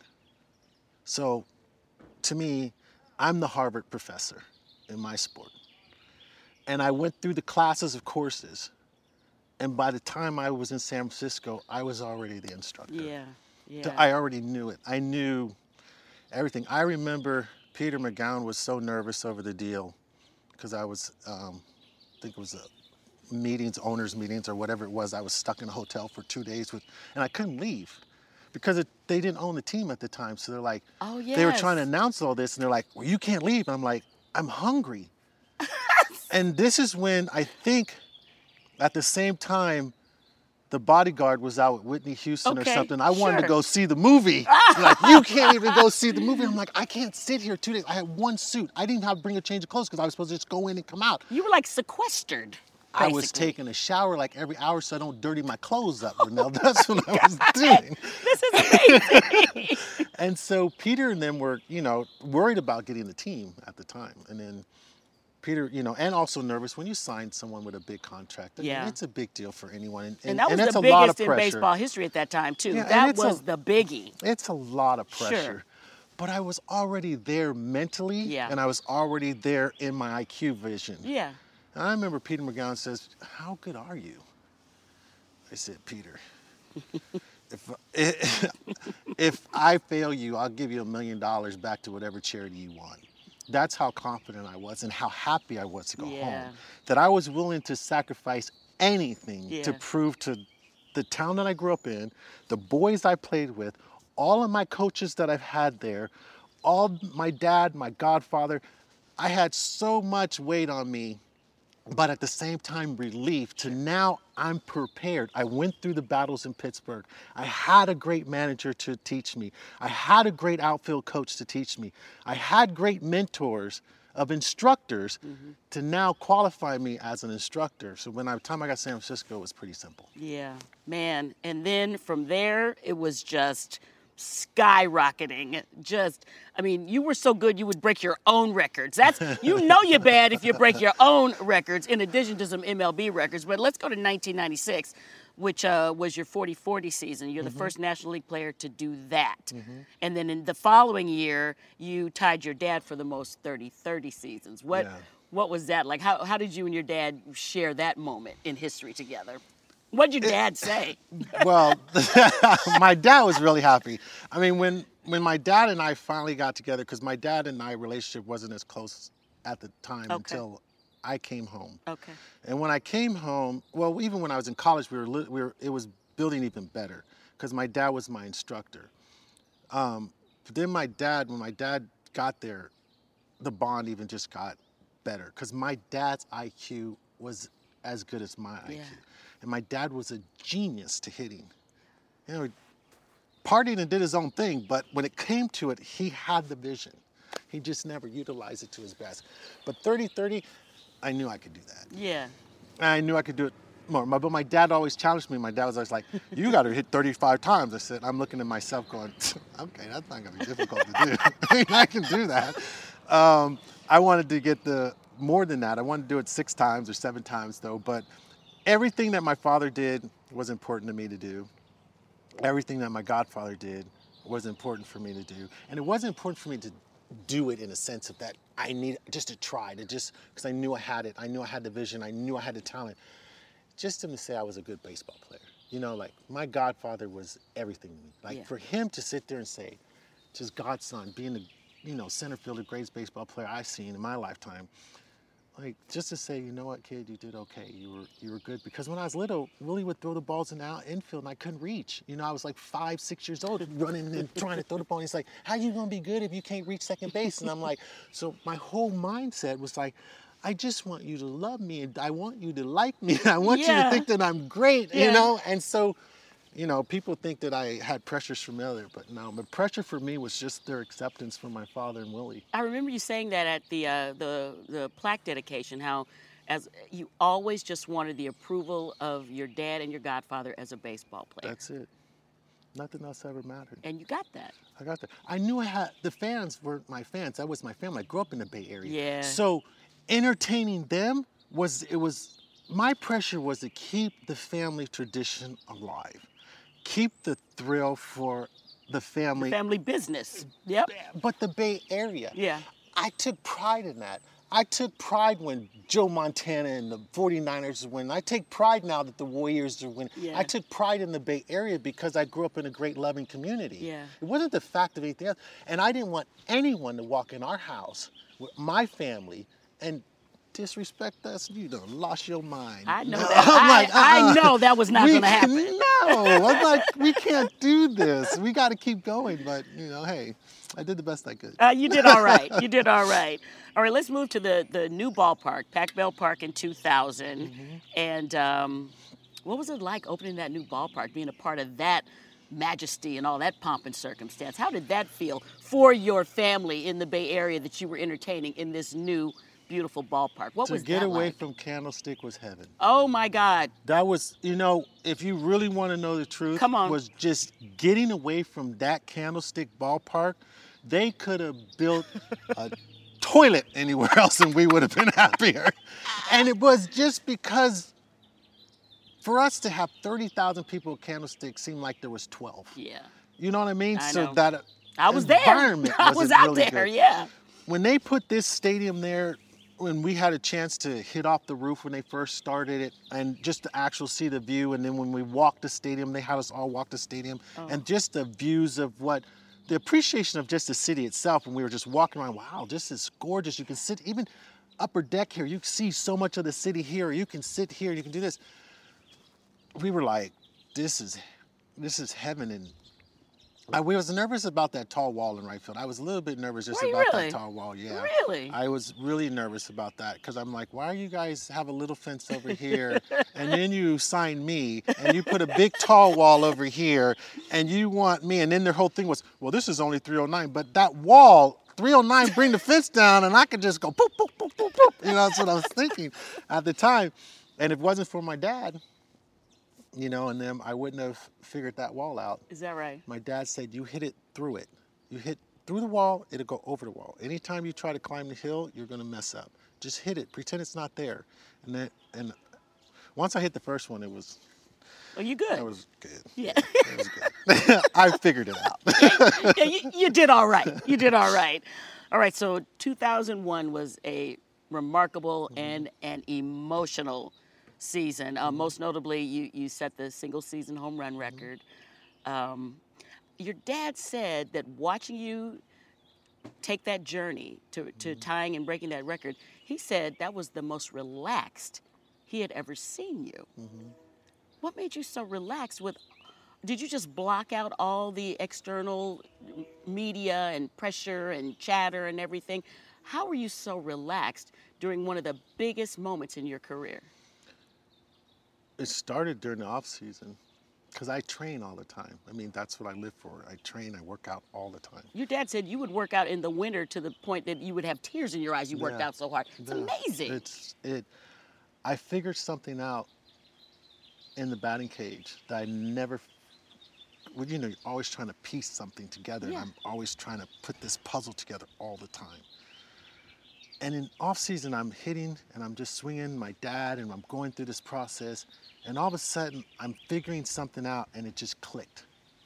So to me, I'm the Harvard professor in my sport. And I went through the classes of courses. And by the time I was in San Francisco, I was already the instructor. Yeah, yeah. I already knew it. I knew everything. I remember Peter McGowan was so nervous over the deal because I was, I think it was owners meetings or whatever it was. I was stuck in a hotel for 2 days and I couldn't leave because they didn't own the team at the time. So they're like, oh, yes. They were trying to announce all this and they're like, well, you can't leave. And I'm like, I'm hungry. And this is when I think at the same time, The Bodyguard was out with Whitney Houston or something. I wanted to go see the movie. Like, you can't even go see the movie. I'm like, I can't sit here 2 days. I had one suit. I didn't have to bring a change of clothes because I was supposed to just go in and come out. You were like sequestered. I was taking a shower like every hour so I don't dirty my clothes up, Renelle. That's what I was doing. This is amazing. And so Peter and them were, worried about getting the team at the time. And then Peter, and also nervous when you sign someone with a big contract. I mean, it's a big deal for anyone. And that was the biggest in baseball history at that time, too. Yeah, that was the biggie. It's a lot of pressure. Sure. But I was already there mentally, and I was already there in my IQ vision. Yeah. And I remember Peter McGowan says, how good are you? I said, Peter, if I fail you, I'll give you $1 million back to whatever charity you want. That's how confident I was and how happy I was to go home. That I was willing to sacrifice anything to prove to the town that I grew up in, the boys I played with, all of my coaches that I've had there, all my dad, my godfather. I had so much weight on me, but at the same time relief to now I'm prepared. I went through the battles in Pittsburgh. I had a great manager to teach me. I had a great outfield coach to teach me. I had great mentors of instructors to now qualify me as an instructor. So when the time I got to San Francisco, it was pretty simple. Yeah, man. And then from there, it was just skyrocketing. You were so good you would break your own records. You're bad if you break your own records in addition to some MLB records. But let's go to 1996, which was your 40-40 season. You're the first National League player to do that. And then in the following year, you tied your dad for the most 30-30 seasons. What was that like? How did you and your dad share that moment in history together? What'd your dad say? Well, my dad was really happy. I mean, when my dad and I finally got together, because my dad and I relationship wasn't as close at the time until I came home. Okay. And when I came home, well, even when I was in college, it was building even better because my dad was my instructor. But then when my dad got there, the bond even just got better because my dad's IQ was as good as my IQ. And my dad was a genius to hitting. Partied and did his own thing, but when it came to it, he had the vision. He just never utilized it to his best. But 30-30, I knew I could do that. Yeah. I knew I could do it more. But my dad always challenged me. My dad was always like, you got to hit 35 times. I said, I'm looking at myself going, okay, that's not going to be difficult to do. I mean, I can do that. I wanted to get more than that. I wanted to do it 6 times or 7 times, though. But everything that my father did, was important to me to do. Everything that my godfather did was important for me to do. And it wasn't important for me to do it in a sense of that I need just to try, to just, because I knew I had it. I knew I had the vision. I knew I had the talent. Just to say I was a good baseball player. You know, like my godfather was everything to me. Like for him to sit there and say, just godson, being the, you know, center fielder, greatest baseball player I've seen in my lifetime. Like, just to say, you know what, kid, you did okay. You were good. Because when I was little, Willie would throw the balls in the infield, and I couldn't reach. You know, I was like 5, 6 years old, and running and trying to throw the ball. And he's like, how you gonna be good if you can't reach second base? And I'm like, so my whole mindset was like, I just want you to love me, and I want you to like me. I want you to think that I'm great, you know? And so, you know, people think that I had pressures from Elliot, but no, the pressure for me was just their acceptance from my father and Willie. I remember you saying that at the plaque dedication, how as you always just wanted the approval of your dad and your godfather as a baseball player. That's it. Nothing else ever mattered. And you got that. I got that. I knew I had, the fans were my fans. That was my family. I grew up in the Bay Area. Yeah. So entertaining them my pressure was to keep the family tradition alive. Keep the thrill for the family. The family business. Yep. But the Bay Area. Yeah. I took pride in that. I took pride when Joe Montana and the 49ers win. I take pride now that the Warriors are winning. Yeah. I took pride in the Bay Area because I grew up in a great loving community. Yeah. It wasn't the fact of anything else. And I didn't want anyone to walk in our house with my family and disrespect us. You done lost your mind. I know that. I know that was not going to happen. No, I'm like, we can't do this. We got to keep going. But, you know, hey, I did the best I could. You did all right. You did all right. All right, let's move to the new ballpark, Pac Bell Park in 2000. And what was it like opening that new ballpark, being a part of that majesty and all that pomp and circumstance? How did that feel for your family in the Bay Area that you were entertaining in this new beautiful ballpark? What was that like? To get away from Candlestick was heaven. Oh my God. That was, you know, if you really want to know the truth, Come on. Was just getting away from that Candlestick ballpark. They could have built a toilet anywhere else and we would have been happier. And it was just because for us to have 30,000 people at Candlestick seemed like there was 12. Yeah. You know what I mean? I So know. that I was there. environment I was wasn't out really there, good. yeah. When they put this stadium there, when we had a chance to hit off the roof when they first started it and just to actually see the view, and then when we walked the stadium, they had us all walk the stadium, and just the views of the appreciation of just the city itself, when we were just walking around, wow, this is gorgeous. You can sit, even upper deck here, you can see so much of the city here, you can sit here, you can do this. We were like, this is heaven. And we was nervous about that tall wall in right field. I was a little bit nervous just about that tall wall. Yeah. Really? I was really nervous about that because I'm like, why are you guys have a little fence over here and then you sign me and you put a big tall wall over here and you want me, and then their whole thing was, well, this is only 309, but that wall, 309, bring the fence down and I could just go poop, poop, poop, poop, poop. You know, that's what I was thinking at the time. And if it wasn't for my dad, you know, and then I wouldn't have figured that wall out. Is that right? My dad said, you hit it through it. You hit through the wall, it'll go over the wall. Anytime you try to climb the hill, you're gonna mess up. Just hit it, pretend it's not there. And once I hit the first one, it was, Oh, you good? that was good. Yeah. It was good. I figured it out. Yeah, you did all right. You did all right. All right, so 2001 was a remarkable and an emotional season. Most notably, you set the single season home run record. Your dad said that watching you take that journey to tying and breaking that record, he said that was the most relaxed he had ever seen you. What made you so relaxed did you just block out all the external media and pressure and chatter and everything? How were you so relaxed during one of the biggest moments in your career? It started during the off season because I train all the time. I mean, that's what I live for. I train, I work out all the time. Your dad said you would work out in the winter to the point that you would have tears in your eyes. You worked Yeah. out so hard. It's amazing. I figured something out in the batting cage that I never, well, you know, you're always trying to piece something together. Yeah. And I'm always trying to put this puzzle together all the time. And in off season, I'm hitting and I'm just swinging my dad and I'm going through this process. And all of a sudden, I'm figuring something out and it just clicked.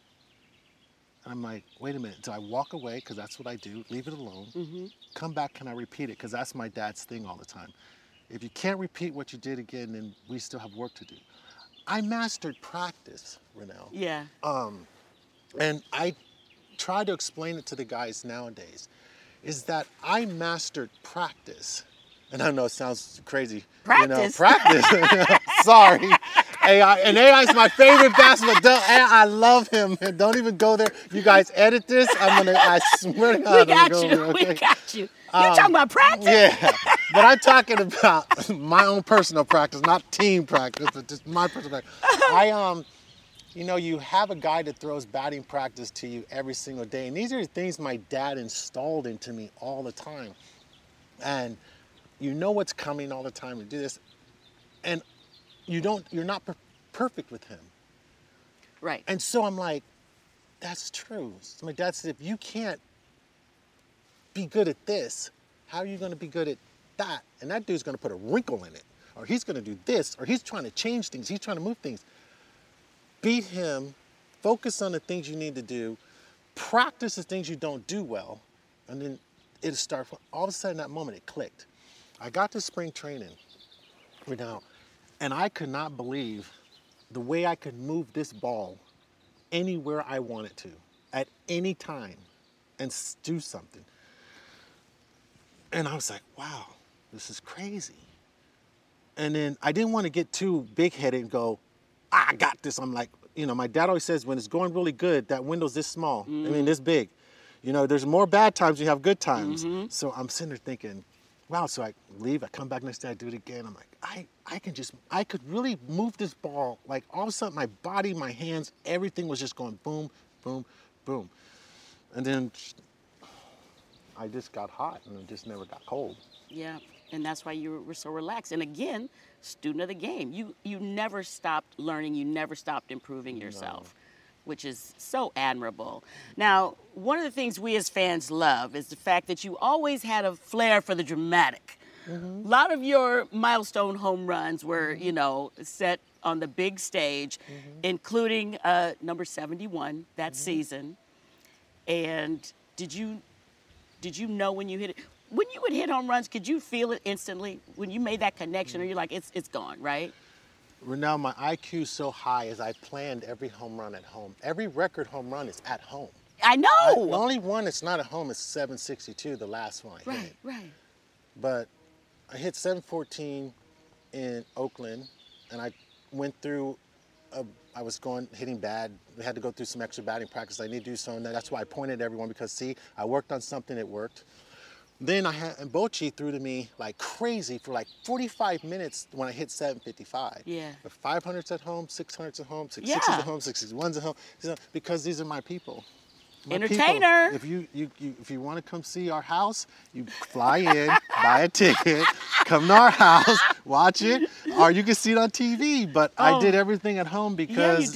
And I'm like, wait a minute, do I walk away? Because that's what I do, leave it alone. Come back, can I repeat it? Because that's my dad's thing all the time. If you can't repeat what you did again, then we still have work to do. I mastered practice, Renelle. Yeah. And I try to explain it to the guys nowadays, is that I mastered practice. And I know it sounds crazy. Practice? Practice. Sorry. AI, and AI is my favorite basketball. I love him. Don't even go there. You guys edit this. I swear to God. We got you. Okay? We got you. You're talking about practice? Yeah. But I'm talking about my own personal practice, not team practice, but just my personal practice. You have a guy that throws batting practice to you every single day. And these are the things my dad installed into me all the time. And you know what's coming all the time to do this. And you're not perfect with him. Right. And so I'm like, that's true. So my dad said, if you can't be good at this, how are you going to be good at that? And that dude's going to put a wrinkle in it. Or he's going to do this. Or he's trying to change things. He's trying to move things. Beat him. Focus on the things you need to do. Practice the things you don't do well. And then it'll start. All of a sudden, that moment, it clicked. I got to spring training. Now, and I could not believe the way I could move this ball anywhere I wanted to, at any time, and do something. And I was like, wow, this is crazy. And then I didn't want to get too big-headed and go, I got this. I'm like, my dad always says when it's going really good, that window's this small, this big. There's more bad times than you have good times. So I'm sitting there thinking, wow, so I leave, I come back next day, I do it again. I'm like, I could really move this ball. Like all of a sudden my body, my hands, everything was just going boom, boom, boom. And then I just got hot and it just never got cold. Yeah, and that's why you were so relaxed. And again, student of the game. You never stopped learning, you never stopped improving yourself. Which is so admirable. Now, one of the things we as fans love is the fact that you always had a flair for the dramatic. A lot of your milestone home runs were, set on the big stage, including number 71 that season. And did you know when you hit it? When you would hit home runs, could you feel it instantly when you made that connection, or you're like, it's gone, right? Renelle, my IQ is so high as I planned every home run at home. Every record home run is at home. I know. The only one that's not at home is 762, the last one I hit. Right. But I hit 714 in Oakland, and I went through, I was hitting bad. We had to go through some extra batting practice. I need to do something. That's why I pointed at everyone, because see, I worked on something that worked. Then and Bochy threw to me like crazy for like 45 minutes when I hit 755. Yeah. The 500s at home, 600s at home, 660s Yeah. at home, 661s at home, because these are my people. My Entertainer. people. If you want to come see our house, you fly in, buy a ticket, come to our house, watch it, or you can see it on TV. But I did everything at home because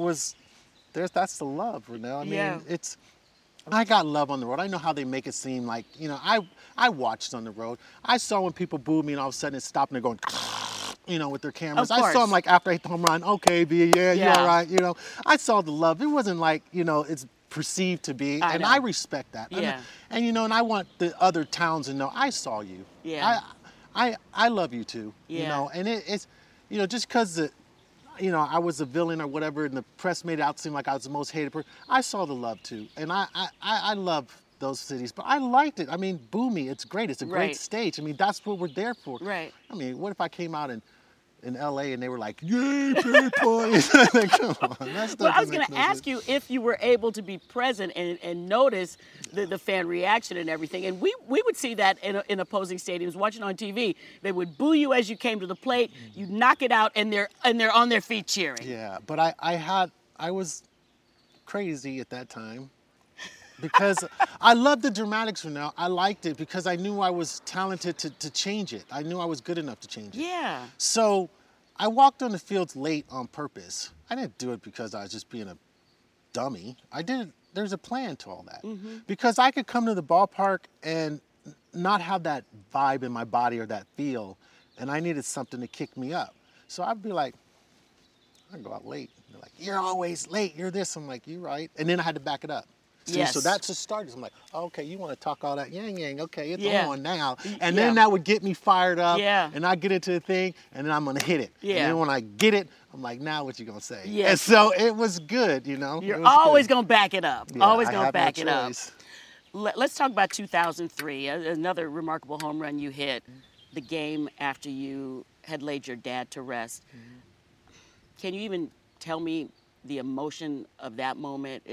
that's the love, Renelle. I mean, I got love on the road. I know how they make it seem like, I watched on the road. I saw when people booed me and all of a sudden it's stopping and they're going, with their cameras. Of course. I saw them like after I hit the home run, okay, B, yeah, you're all right, I saw the love. It wasn't like, it's perceived to be, and I respect that. Yeah. And I want the other towns to know, I saw you. Yeah. I love you too, Yeah. and it's, just because I was a villain or whatever, and the press made it out seem like I was the most hated person. I saw the love too, and I love those cities, but I liked it. I mean, boo me, it's great. It's a great stage. I mean, that's what we're there for. Right. I mean, what if I came out in LA and they were like, yay, Playboy. Come on. Well, I was going to ask you if you were able to be present and notice the fan reaction and everything. And we would see that in opposing stadiums, watching on TV. They would boo you as you came to the plate. You knock it out, and they're on their feet cheering. Yeah, but I was crazy at that time. Because I loved the dramatics from now. I liked it because I knew I was talented to change it. I knew I was good enough to change it. Yeah. So I walked on the fields late on purpose. I didn't do it because I was just being a dummy. I did it. There's a plan to all that. Because I could come to the ballpark and not have that vibe in my body or that feel, and I needed something to kick me up. So I'd be like, I go out late. They're like, you're always late. You're this. I'm like, you're right. And then I had to back it up. See, Yes. So that just started. I'm like, oh, okay, you want to talk all that yang. Okay, it's Yeah. on now. And Yeah. then that would get me fired up. Yeah. And I get into the thing, and then I'm going to hit it. Yeah. And then when I get it, I'm like, now what you going to say? Yes. And so it was good, you know. You're It was always good. going to back it up. Yeah, Always I going to have no back it up. choice. Let's talk about 2003, another remarkable home run you hit, the game after you had laid your dad to rest. Can you even tell me the emotion of that moment?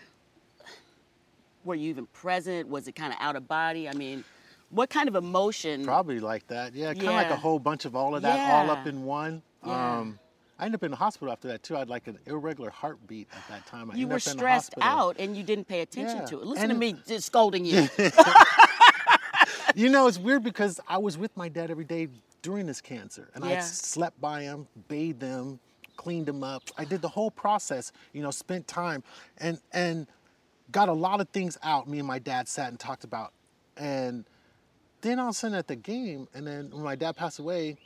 Were you even present? Was it kind of out of body? I mean, what kind of emotion? Probably like that. Yeah, kind of like Yeah. a whole bunch of all of that all up Yeah. in one. Yeah. I ended up in the hospital after that too. I had like an irregular heartbeat at that time. I You ended were up in the stressed hospital. out and you didn't pay attention Yeah. to it. Listen And- to me just scolding you. You know, it's weird because I was with my dad every day during this cancer, and I Yeah. slept by him, bathed him, cleaned him up. I did the whole process. You know, spent time and got a lot of things out. Me and my dad sat and talked about, and then all of a sudden at the game, and then when my dad passed away,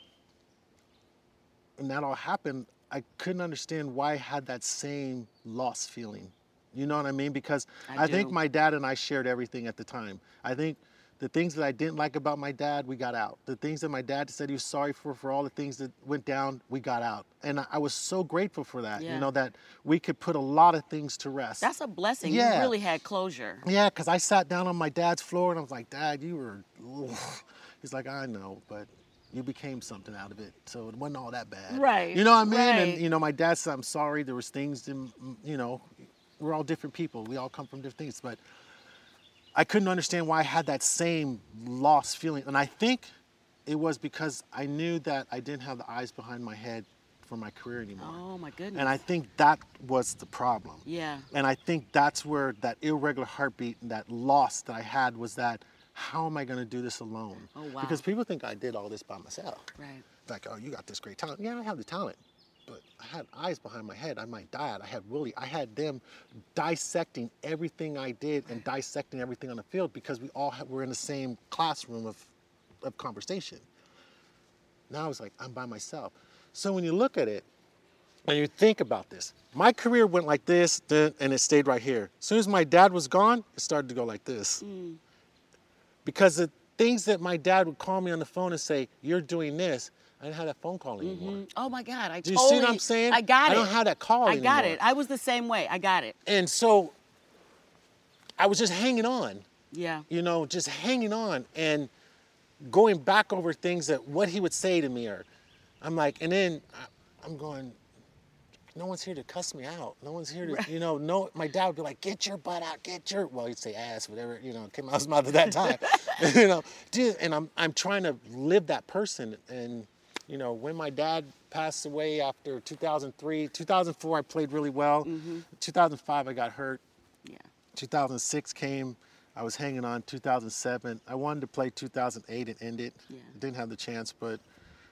and that all happened, I couldn't understand why I had that same loss feeling. You know what I mean? Because I I think do. my dad and I shared everything at the time. I think the things that I didn't like about my dad, we got out. The things that my dad said he was sorry for all the things that went down, we got out. And I was so grateful for that, Yeah. you know, that we could put a lot of things to rest. That's a blessing. Yeah. You really had closure. Yeah, because I sat down on my dad's floor and I was like, Dad, you were, ugh." He's like, I know, but you became something out of it. So it wasn't all that bad. Right, You know what I mean? right. And, you know, my dad said, I'm sorry. There was things, you know, we're all different people. We all come from different things. But I couldn't understand why I had that same lost feeling. And I think it was because I knew that I didn't have the eyes behind my head for my career anymore. Oh my goodness. And I think that was the problem. Yeah. And I think that's where that irregular heartbeat and that loss that I had was that, how am I going to do this alone? Oh, wow. Because people think I did all this by myself. Right. Like, oh, you got this great talent. Yeah, I have the talent. But I had eyes behind my head. I had my dad. I had Willie. I had them dissecting everything I did and dissecting everything on the field because we all were in the same classroom of conversation. Now I was like, I'm by myself. So when you look at it and you think about this, my career went like this, and it stayed right here. As soon as my dad was gone, it started to go like this. Because the things that my dad would call me on the phone and say, you're doing this, I didn't have that phone call anymore. Oh my God. I Do you totally, see what I'm saying? I got it. I don't have that call I got anymore. it. I was the same way. I got it. And so I was just hanging on, Yeah. you know, just hanging on and going back over things that what he would say to me, or I'm like, and then I'm going, no one's here to cuss me out. No one's here to, you know, no, my dad would be like, get your butt out, well, he'd say ass, whatever, you know, came out of his mouth at that time, you know, dude, and I'm trying to live that person. And, you know, when my dad passed away after 2003, 2004, I played really well. 2005, I got hurt. Yeah. 2006 came, I was hanging on. 2007, I wanted to play 2008 and end it. Yeah. Didn't have the chance, but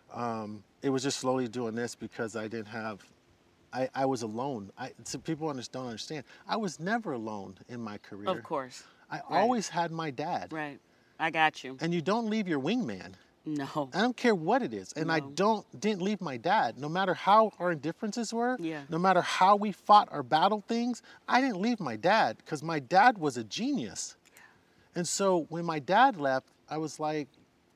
it was just slowly doing this because I didn't have, I was alone. So people don't understand. I was never alone in my career. Of course. I always had my dad. Right. I got you. And you don't leave your wingman. No. I don't care what it is. And I didn't leave my dad. No matter how our indifferences were, Yeah. no matter how we fought or battled things, I didn't leave my dad because my dad was a genius. And so when my dad left, I was like,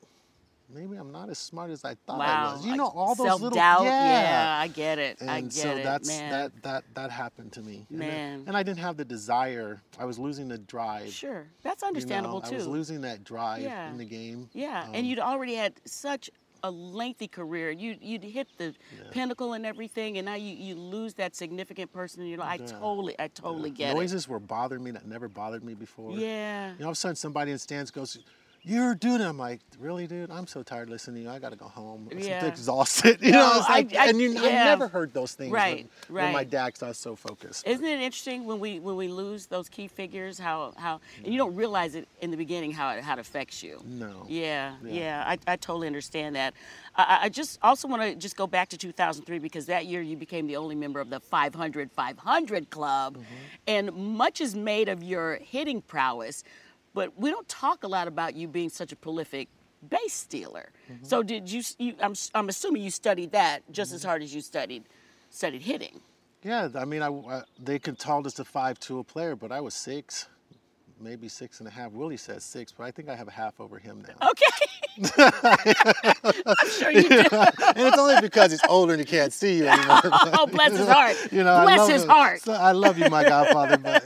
maybe I'm not as smart as I thought I Wow. was. You know, all those little, self-doubt. Yeah, I get it. And I get so it, that's man. that happened to me. Man. And I didn't have the desire. I was losing the drive. Sure. That's you know, understandable too. I was losing that drive Yeah. in the game. Yeah, and you'd already had such a lengthy career. You'd hit the pinnacle and everything, and now you lose that significant person in your life. I totally get Noises were bothering me that never bothered me before. it. Yeah. You know, all of a sudden somebody in the stands goes, "You're doing it." I'm like, "Really, dude? I'm so tired listening to you. I gotta go home. I'm Yeah. exhausted." You No, know, it's like, I I never heard those things Right, when my right. dad, 'cause I was so focused. Isn't it interesting when we lose those key figures, how and you don't realize it in the beginning how it affects you. No. Yeah. I totally understand that. I just also want to just go back to 2003 because that year you became the only member of the 500 club, and much is made of your hitting prowess. but we don't talk a lot about you being such a prolific base stealer. So did you I'm assuming you studied that just as hard as you studied hitting. Yeah, I mean, they called us a 5'2" player, but I was 6, maybe 6.5. Willie says 6, but I think I have a half over him now. Okay. I'm sure you do. And it's only because he's older and he can't see you anymore. Oh, bless his heart. You know, bless his heart. So I love you, my godfather, but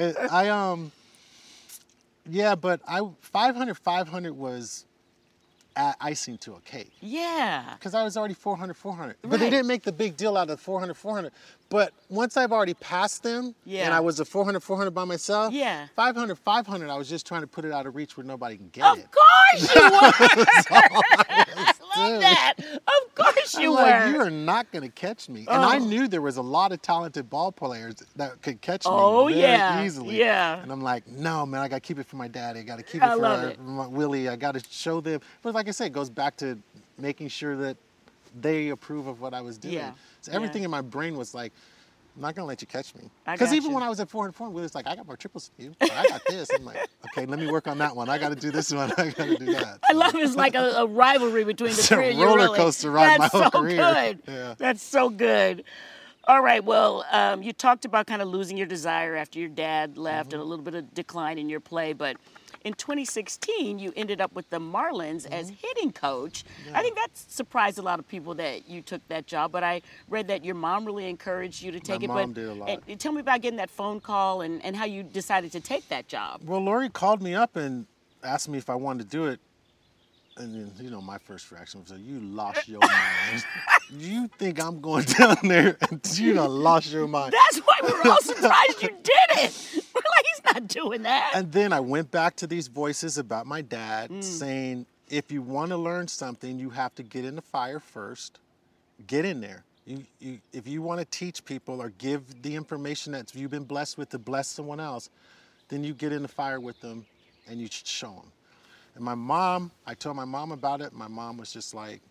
yeah, but 500 was icing to a cake. Yeah. Because I was already 400. But Right. they didn't make the big deal out of 400. But once I've already passed them, Yeah. and I was a 400 by myself, Yeah. 500, I was just trying to put it out of reach where nobody can get Of it. course you were. I love that. Of course you I'm like, were. you are not going to catch me. And I knew there was a lot of talented ball players that could catch me very easily. Yeah. And I'm like, no, man, I got to keep it for my daddy. I got to keep I it love for it. Willie. I got to show them. But like I said, it goes back to making sure that they approve of what I was doing. Yeah. So everything in my brain was like, I'm not going to let you catch me. I Because got even you. when I was at 400, Willie's like, I got more triples than you. I got this. I'm like, okay, let me work on that one. I got to do this one. I got to do that. I love it's like a rivalry between the It's a three of you. roller really. coaster ride That's my whole so career. good. Yeah. That's so good. All right. Well, you talked about kind of losing your desire after your dad left and a little bit of decline in your play, but in 2016, you ended up with the Marlins as hitting coach. I think that surprised a lot of people that you took that job, but I read that your mom really encouraged you to take it. My mom did a lot. And tell me about getting that phone call and how you decided to take that job. Well, Lori called me up and asked me if I wanted to do it. And then, you know, my first reaction was, you lost your mind. You think I'm going down there and you done lost your mind. That's why we're all surprised you did it. We're like, he's not doing that. And then I went back to these voices about my dad saying, if you want to learn something, you have to get in the fire first. Get in there. If you want to teach people or give the information that you've been blessed with to bless someone else, then you get in the fire with them and you show them. And my mom, I told my mom about it. My mom was just like,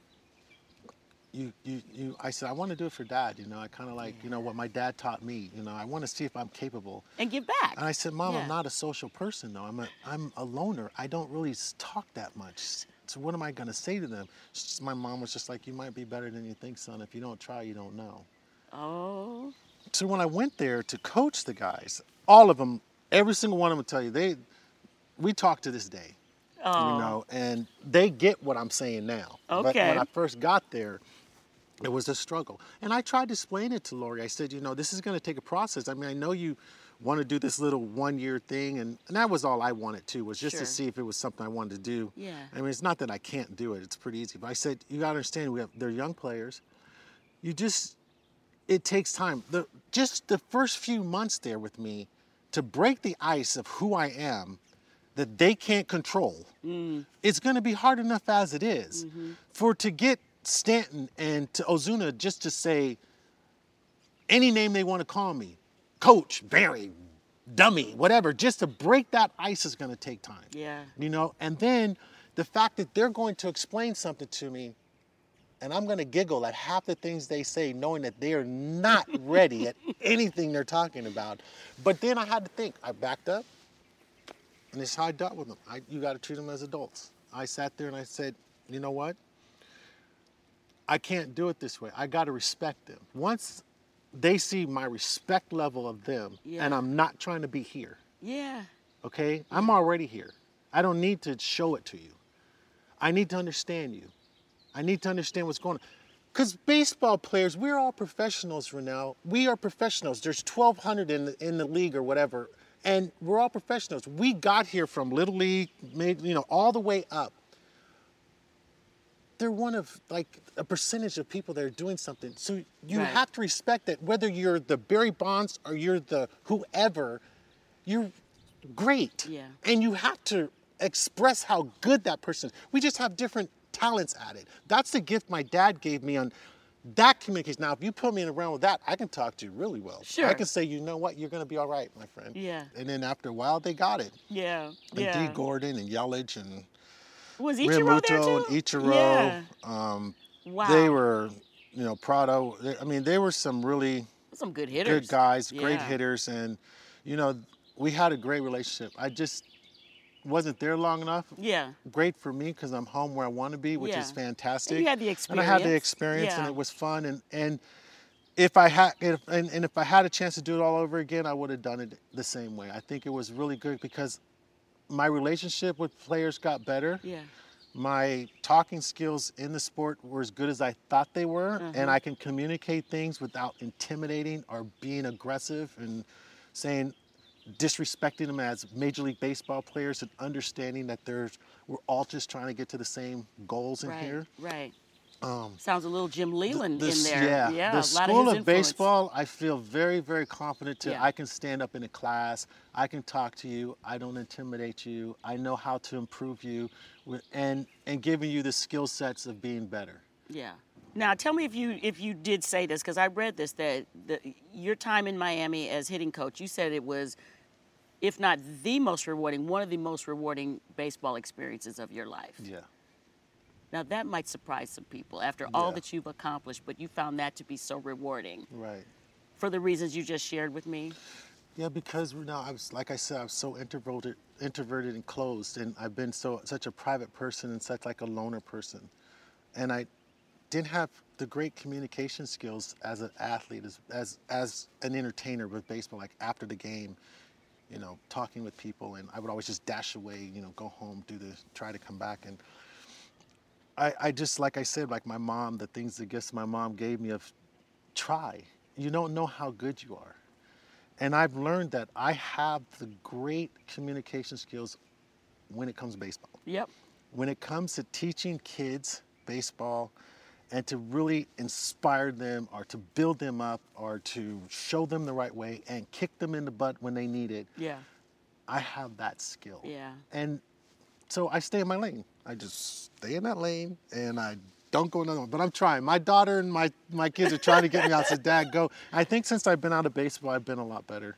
I said, I want to do it for Dad. You know, I kind of like, you know, what my dad taught me. You know, I want to see if I'm capable. And give back. And I said, Mom, Yeah. I'm not a social person, though. I'm a loner. I don't really talk that much. So what am I going to say to them? My mom was just like, you might be better than you think, son. If you don't try, you don't know. Oh. So when I went there to coach the guys, all of them, every single one of them will tell you, we talk to this day. Oh. You know, and they get what I'm saying now. But Okay. when I first got there, it was a struggle. And I tried to explain it to Lori. I said, you know, this is going to take a process. I mean, I know you want to do this little 1-year thing, and that was all I wanted to, was just Sure. to see if it was something I wanted to do. Yeah. I mean, it's not that I can't do it. It's pretty easy. But I said, you got to understand, they're young players. It takes time. Just the first few months there with me to break the ice of who I am that they can't control. It's going to be hard enough as it is. To get Stanton and to Ozuna just to say any name they want to call me, Coach, Barry, Dummy, whatever, just to break that ice is going to take time. Yeah. You know, and then the fact that they're going to explain something to me and I'm going to giggle at half the things they say, knowing that they are not ready at anything they're talking about. But then I had to think. I backed up, and it's how I dealt with them. You got to treat them as adults. I sat there and I said, you know what? I can't do it this way. I got to respect them. Once they see my respect level of them, Yeah. and I'm not trying to be here, Yeah. okay? I'm already here. I don't need to show it to you. I need to understand you. I need to understand what's going on. Because baseball players, we're all professionals right now. We are professionals. There's 1,200 in the league or whatever, and we're all professionals. We got here from Little League, all the way up. They're one of like a percentage of people that are doing something. So you Right. have to respect that whether you're the Barry Bonds or you're the whoever, you're great. Yeah. And you have to express how good that person is. We just have different talents at it. That's the gift my dad gave me on that communication. Now, if you put me in a round with that, I can talk to you really well. Sure. I can say, you know what, you're going to be all right, my friend. Yeah. And then after a while, they got it. Yeah. And Yeah. D. Gordon and Yelich and Was Ichiro there Realmuto too? and Ichiro. Yeah. Wow. They were, Prado. They were some really some good hitters. good guys, great Yeah. hitters. And, we had a great relationship. wasn't there long enough. Yeah. Great for me because I'm home where I want to be, which is Yeah. fantastic. And you had the And I had the experience. experience, and Yeah. it was fun. And if I had a chance to do it all over again, I would have done it the same way. I think it was really good because my relationship with players got better. Yeah. My talking skills in the sport were as good as I thought they were, and I can communicate things without intimidating or being aggressive and saying, disrespecting them as Major League Baseball players, and understanding that we're all just trying to get to the same goals in here. Right. Sounds a little Jim Leland in there. Yeah, Yeah. the a lot School of his of influence. Baseball, I feel very, very confident Yeah. I can stand up in a class, I can talk to you, I don't intimidate you, I know how to improve you, and giving you the skill sets of being better. Yeah. Now, tell me if you did say this, because I read this, that your time in Miami as hitting coach, you said it was, if not the most rewarding, one of the most rewarding baseball experiences of your life. Yeah. Now, that might surprise some people after all Yeah. that you've accomplished, but you found that to be so rewarding Right. for the reasons you just shared with me. Yeah, because now I was, like I said, I was so introverted and closed, and I've been such a private person and such like a loner person, and I didn't have the great communication skills as an athlete, as an entertainer with baseball. Like after the game, talking with people, and I would always just dash away, go home, try to come back, and I just, like I said, like my mom, the gifts my mom gave me of try. You don't know how good you are. And I've learned that I have the great communication skills when it comes to baseball. Yep. When it comes to teaching kids baseball and to really inspire them or to build them up or to show them the right way and kick them in the butt when they need it, Yeah. I have that skill. Yeah. And so I stay in my lane. I just stay in that lane and I don't go another one. But I'm trying. My daughter and my kids are trying to get me out. Said, Dad, go. I think since I've been out of baseball, I've been a lot better.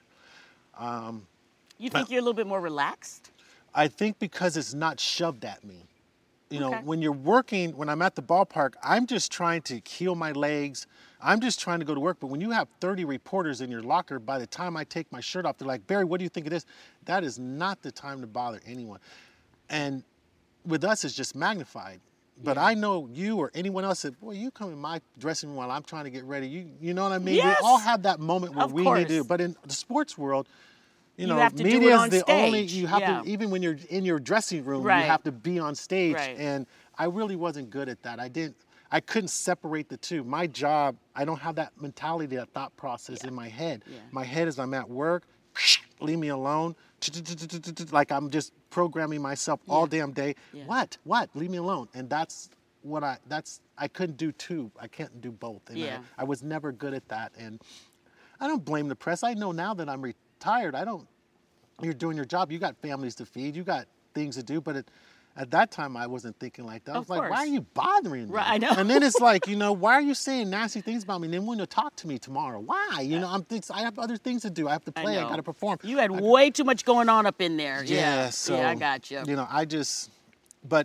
You think you're a little bit more relaxed? I think because it's not shoved at me. Okay. When you're working, when I'm at the ballpark, I'm just trying to heal my legs. I'm just trying to go to work. But when you have 30 reporters in your locker, by the time I take my shirt off, they're like, Barry, what do you think of this? That is not the time to bother anyone. And with us, it's just magnified. But I know you or anyone else said, boy, you come in my dressing room while I'm trying to get ready. You know what I mean? Yes. We all have that moment where Of we course. need to do. But in the sports world, You have to do it media is on the only, stage. you have Yeah. to, even when you're in your dressing room, Right. you have to be on stage. Right. And I really wasn't good at that. I couldn't separate the two. My job, I don't have that mentality, that thought process in my head. Yeah. My head is I'm at work, leave me alone, like I'm just programming myself all damn day. Yeah. What? Leave me alone. And that's what I couldn't do two. I can't do both. And Yeah. I was never good at that. And I don't blame the press. I know now that I'm retired, you're doing your job. You got families to feed. You got things to do. But at that time, I wasn't thinking like that. I Of was like, course. why are you bothering me? Right, I know. And then it's like, why are you saying nasty things about me? And then when you talk to me tomorrow, why? I have other things to do. I have to play. I know. got to perform. You had way too much going on up in there. Yeah, so, I got you. But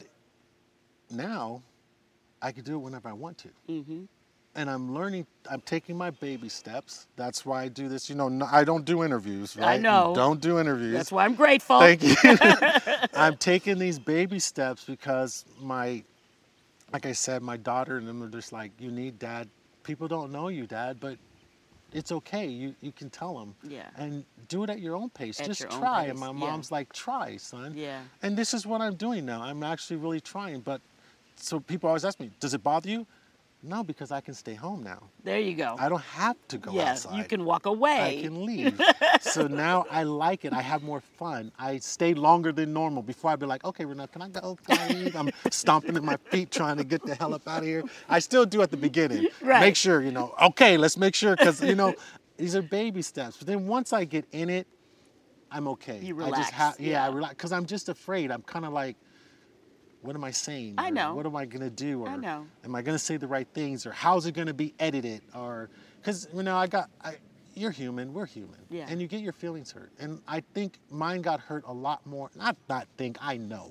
now I can do it whenever I want to. Mm-hmm. And I'm learning, I'm taking my baby steps. That's why I do this. I don't do interviews, right? I know. Don't do interviews. That's why I'm grateful. Thank you. I'm taking these baby steps because like I said, my daughter and them are just like, you need Dad. People don't know you, Dad, but it's okay. You can tell them. Yeah. And do it at your own pace. At Just your own try. pace, And my yeah. mom's like, try, son. Yeah. And this is what I'm doing now. I'm actually really trying. But so people always ask me, does it bother you? No, because I can stay home now. There you go. I don't have to go outside. You can walk away. I can leave. So now I like it. I have more fun. I stay longer than normal. Before I'd be like, okay, Renee, can I go? Can I leave? I'm stomping in my feet trying to get the hell up out of here. I still do at the beginning. Right. Make sure, okay, let's make sure, because, these are baby steps. But then once I get in it, I'm okay. You I relax, just yeah. I relax, because I'm just afraid. I'm kind of like, what am I saying? I Or know. What am I going to do? Or I know. am I going to say the right things? Or how's it going to be edited? Or, because, you're human, we're human. Yeah. And you get your feelings hurt. And I think mine got hurt a lot more. I know.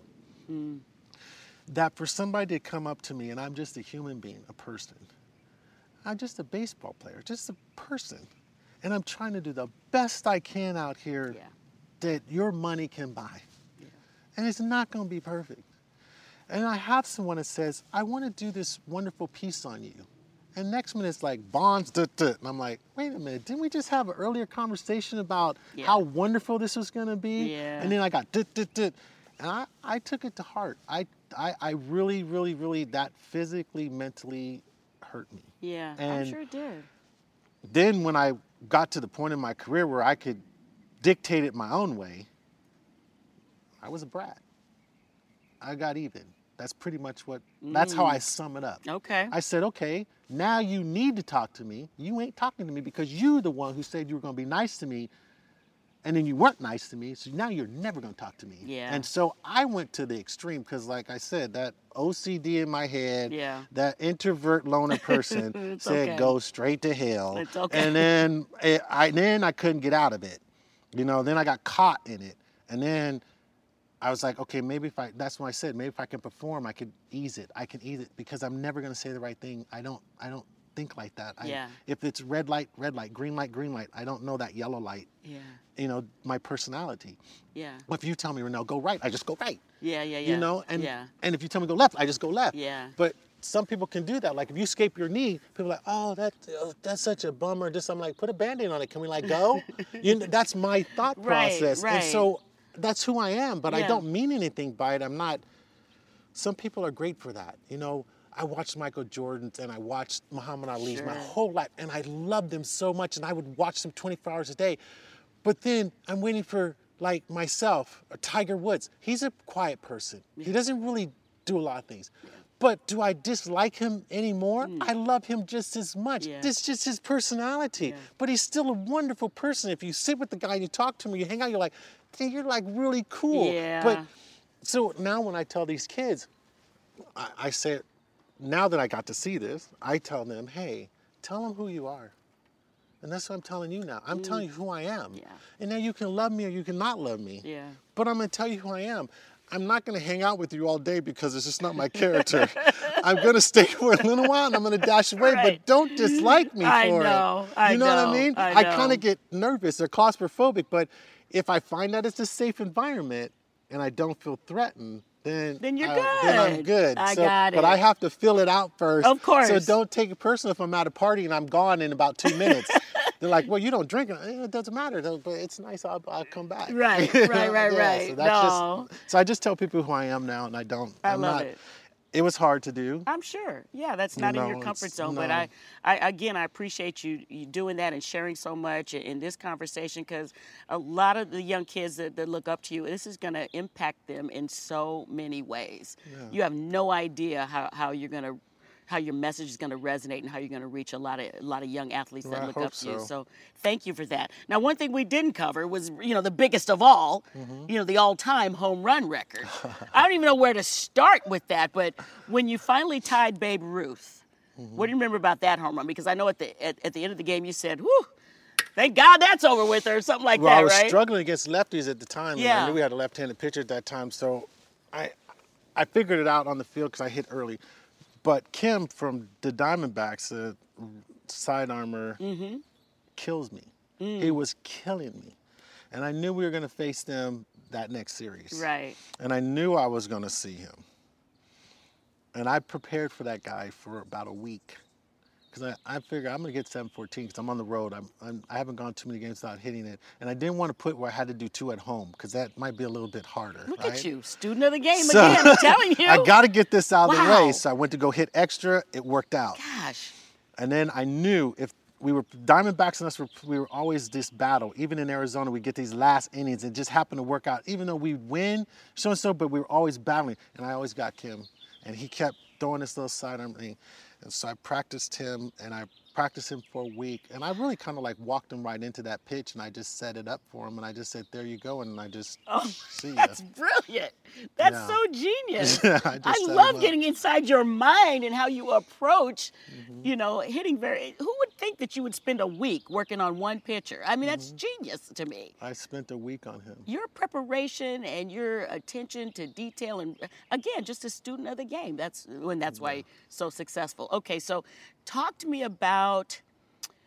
That for somebody to come up to me, and I'm just a human being, a person. I'm just a baseball player, just a person. And I'm trying to do the best I can out here Yeah. that your money can buy. And it's not going to be perfect. And I have someone that says, I want to do this wonderful piece on you. And next minute it's like, Bonds, and I'm like, wait a minute, didn't we just have an earlier conversation about how wonderful this was going to be? Yeah. And then I got And I took it to heart. I really, really, really, that physically, mentally hurt me. Yeah, and I'm sure it did. Then when I got to the point in my career where I could dictate it my own way, I was a brat. I got even. That's pretty much that's how I sum it up. Okay. I said, okay, now you need to talk to me. You ain't talking to me because you're the one who said you were going to be nice to me, and then you weren't nice to me, so now you're never going to talk to me. Yeah. And so I went to the extreme because, like I said, that OCD in my head, that introvert loner person said, go straight to hell. It's okay. And then I couldn't get out of it. You know, then I got caught in it. And then I was like, okay, maybe that's when I said, maybe if I can perform, I could ease it. I can ease it because I'm never going to say the right thing. I don't think like that. If it's red light, green light, I don't know that yellow light. Yeah. You know, my personality. Yeah. If you tell me, Renell, go right, I just go right. Yeah. You know, and if you tell me go left, I just go left. Yeah. But some people can do that. Like if you scrape your knee, people are like, oh, that's such a bummer. I'm like, put a Band-Aid on it. Can we go? That's my thought process. Right. And so that's who I am, but I don't mean anything by it. I'm not. Some people are great for that. You know, I watched Michael Jordan and I watched Muhammad Ali my whole life, and I loved them so much, and I would watch them 24 hours a day. But then I'm waiting for, like myself, Tiger Woods. He's a quiet person. He doesn't really do a lot of things. But do I dislike him anymore? I love him just as much. This is just his personality. But he's still a wonderful person. If you sit with the guy and you talk to him, you hang out, you're like, hey, you're like really cool. Yeah. But so now when I tell these kids, I say, now that I got to see this, I tell them, hey, tell them who you are. And that's what I'm telling you now. I'm telling you who I am. Yeah. And now you can love me or you can not love me. Yeah. But I'm going to tell you who I am. I'm not going to hang out with you all day because it's just not my character. I'm going to stay for a little while and I'm going to dash away, but don't dislike me for it. You know what I mean? I kind of get nervous or claustrophobic, but if I find that it's a safe environment and I don't feel threatened, then you're good. Then I'm good. I got it. But I have to fill it out first. Of course. So don't take it personal if I'm at a party and I'm gone in about 2 minutes. They're like, well, you don't drink. It doesn't matter, but it's nice. I'll come back. Right. So that's so I just tell people who I am now, and I love it. It was hard to do. I'm sure. Yeah, that's not in your comfort zone. But I appreciate you doing that and sharing so much in this conversation, because a lot of the young kids that look up to you, this is going to impact them in so many ways. Yeah. You have no idea how your message is going to resonate and how you're going to reach a lot of young athletes that look up to you. So thank you for that. Now, one thing we didn't cover was, the biggest of all, the all-time home run record. I don't even know where to start with that, but when you finally tied Babe Ruth, what do you remember about that home run? Because I know at the end of the game you said, whew, thank God that's over with, or something like that, right? I was struggling against lefties at the time. Yeah. And I knew we had a left-handed pitcher at that time, so I figured it out on the field because I hit early. But Kim from the Diamondbacks, the side armor, kills me. He was killing me. And I knew we were going to face them that next series. Right. And I knew I was going to see him. And I prepared for that guy for about a week. Because I figured I'm going to get 714 because I'm on the road. I haven't gone too many games without hitting it. And I didn't want to put where I had to do 2 at home because that might be a little bit harder. Look at you, student of the game again, I'm telling you. I got to get this out of the way. So I went to go hit extra. It worked out. Gosh. And then I knew if Diamondbacks and us we were always this battle. Even in Arizona, we get these last innings. It just happened to work out. Even though we win, so-and-so, but we were always battling. And I always got Kim. And he kept throwing this little sidearm thing. And so I practiced him, and I practiced him for a week. And I really kind of like walked him right into that pitch, and I just set it up for him. And I just said, there you go. And I just see ya. That's brilliant. That's so genius. I love getting inside your mind and how you approach, hitting who would think that you would spend a week working on one pitcher? I mean, that's genius to me. I spent a week on him. Your preparation and your attention to detail, and again, just a student of the game. That's why you're so successful. Okay, so talk to me about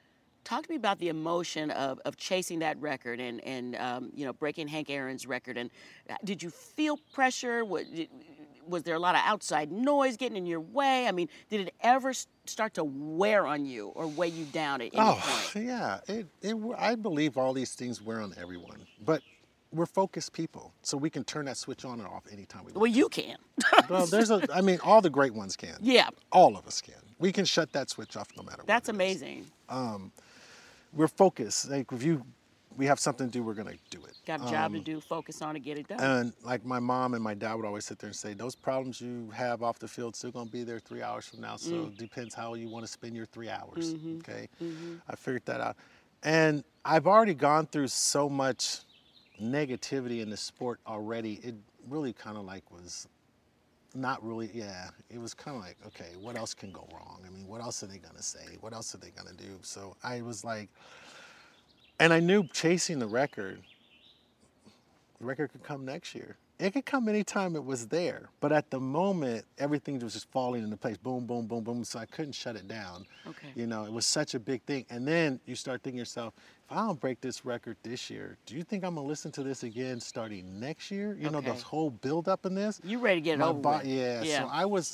Talk to me about the emotion of chasing that record and breaking Hank Aaron's record. And did you feel pressure? Was there a lot of outside noise getting in your way? I mean, did it ever start to wear on you or weigh you down at any point? Yeah. I believe all these things wear on everyone, but we're focused people, so we can turn that switch on or off anytime we want. Well, you can. Well, all the great ones can. Yeah. All of us can. We can shut that switch off no matter what. That's amazing. We're focused. Like if we have something to do, we're gonna do it. Got a job to do, focus on it, get it done. And like my mom and my dad would always sit there and say, those problems you have off the field still gonna be there 3 hours from now. So it depends how you want to spend your 3 hours. Okay. I figured that out. And I've already gone through so much negativity in the sport already. It really kind of like was not really, it was kind of like, okay, what else can go wrong? I mean, what else are they gonna say? What else are they gonna do? So I was like, and I knew chasing the record could come next year. It could come anytime it was there. But at the moment, everything was just falling into place. Boom, boom, boom, boom. So I couldn't shut it down. Okay. You know, it was such a big thing. And then you start thinking to yourself, if I don't break this record this year, do you think I'm gonna listen to this again starting next year? You know, this whole build up in this. You ready to get it over with. Yeah. So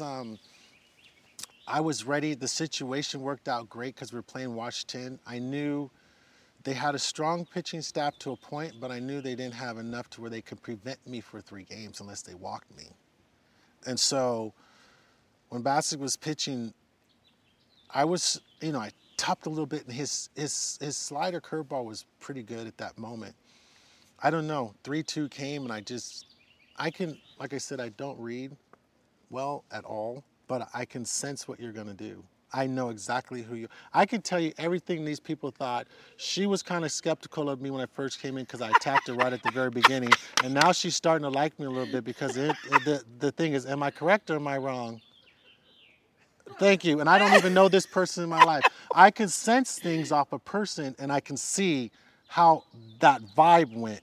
I was ready. The situation worked out great because we were playing Washington. I knew they had a strong pitching staff to a point, but I knew they didn't have enough to where they could prevent me for 3 games unless they walked me. And so when Bassitt was pitching, I was, I topped a little bit, and his slider curveball was pretty good at that moment. I don't know, 3-2 came, and like I said, I don't read well at all, but I can sense what you're gonna do. I know exactly I can tell you everything these people thought. She was kind of skeptical of me when I first came in because I attacked her right at the very beginning. And now she's starting to like me a little bit because the thing is, am I correct or am I wrong? Thank you. And I don't even know this person in my life. I can sense things off a person and I can see how that vibe went,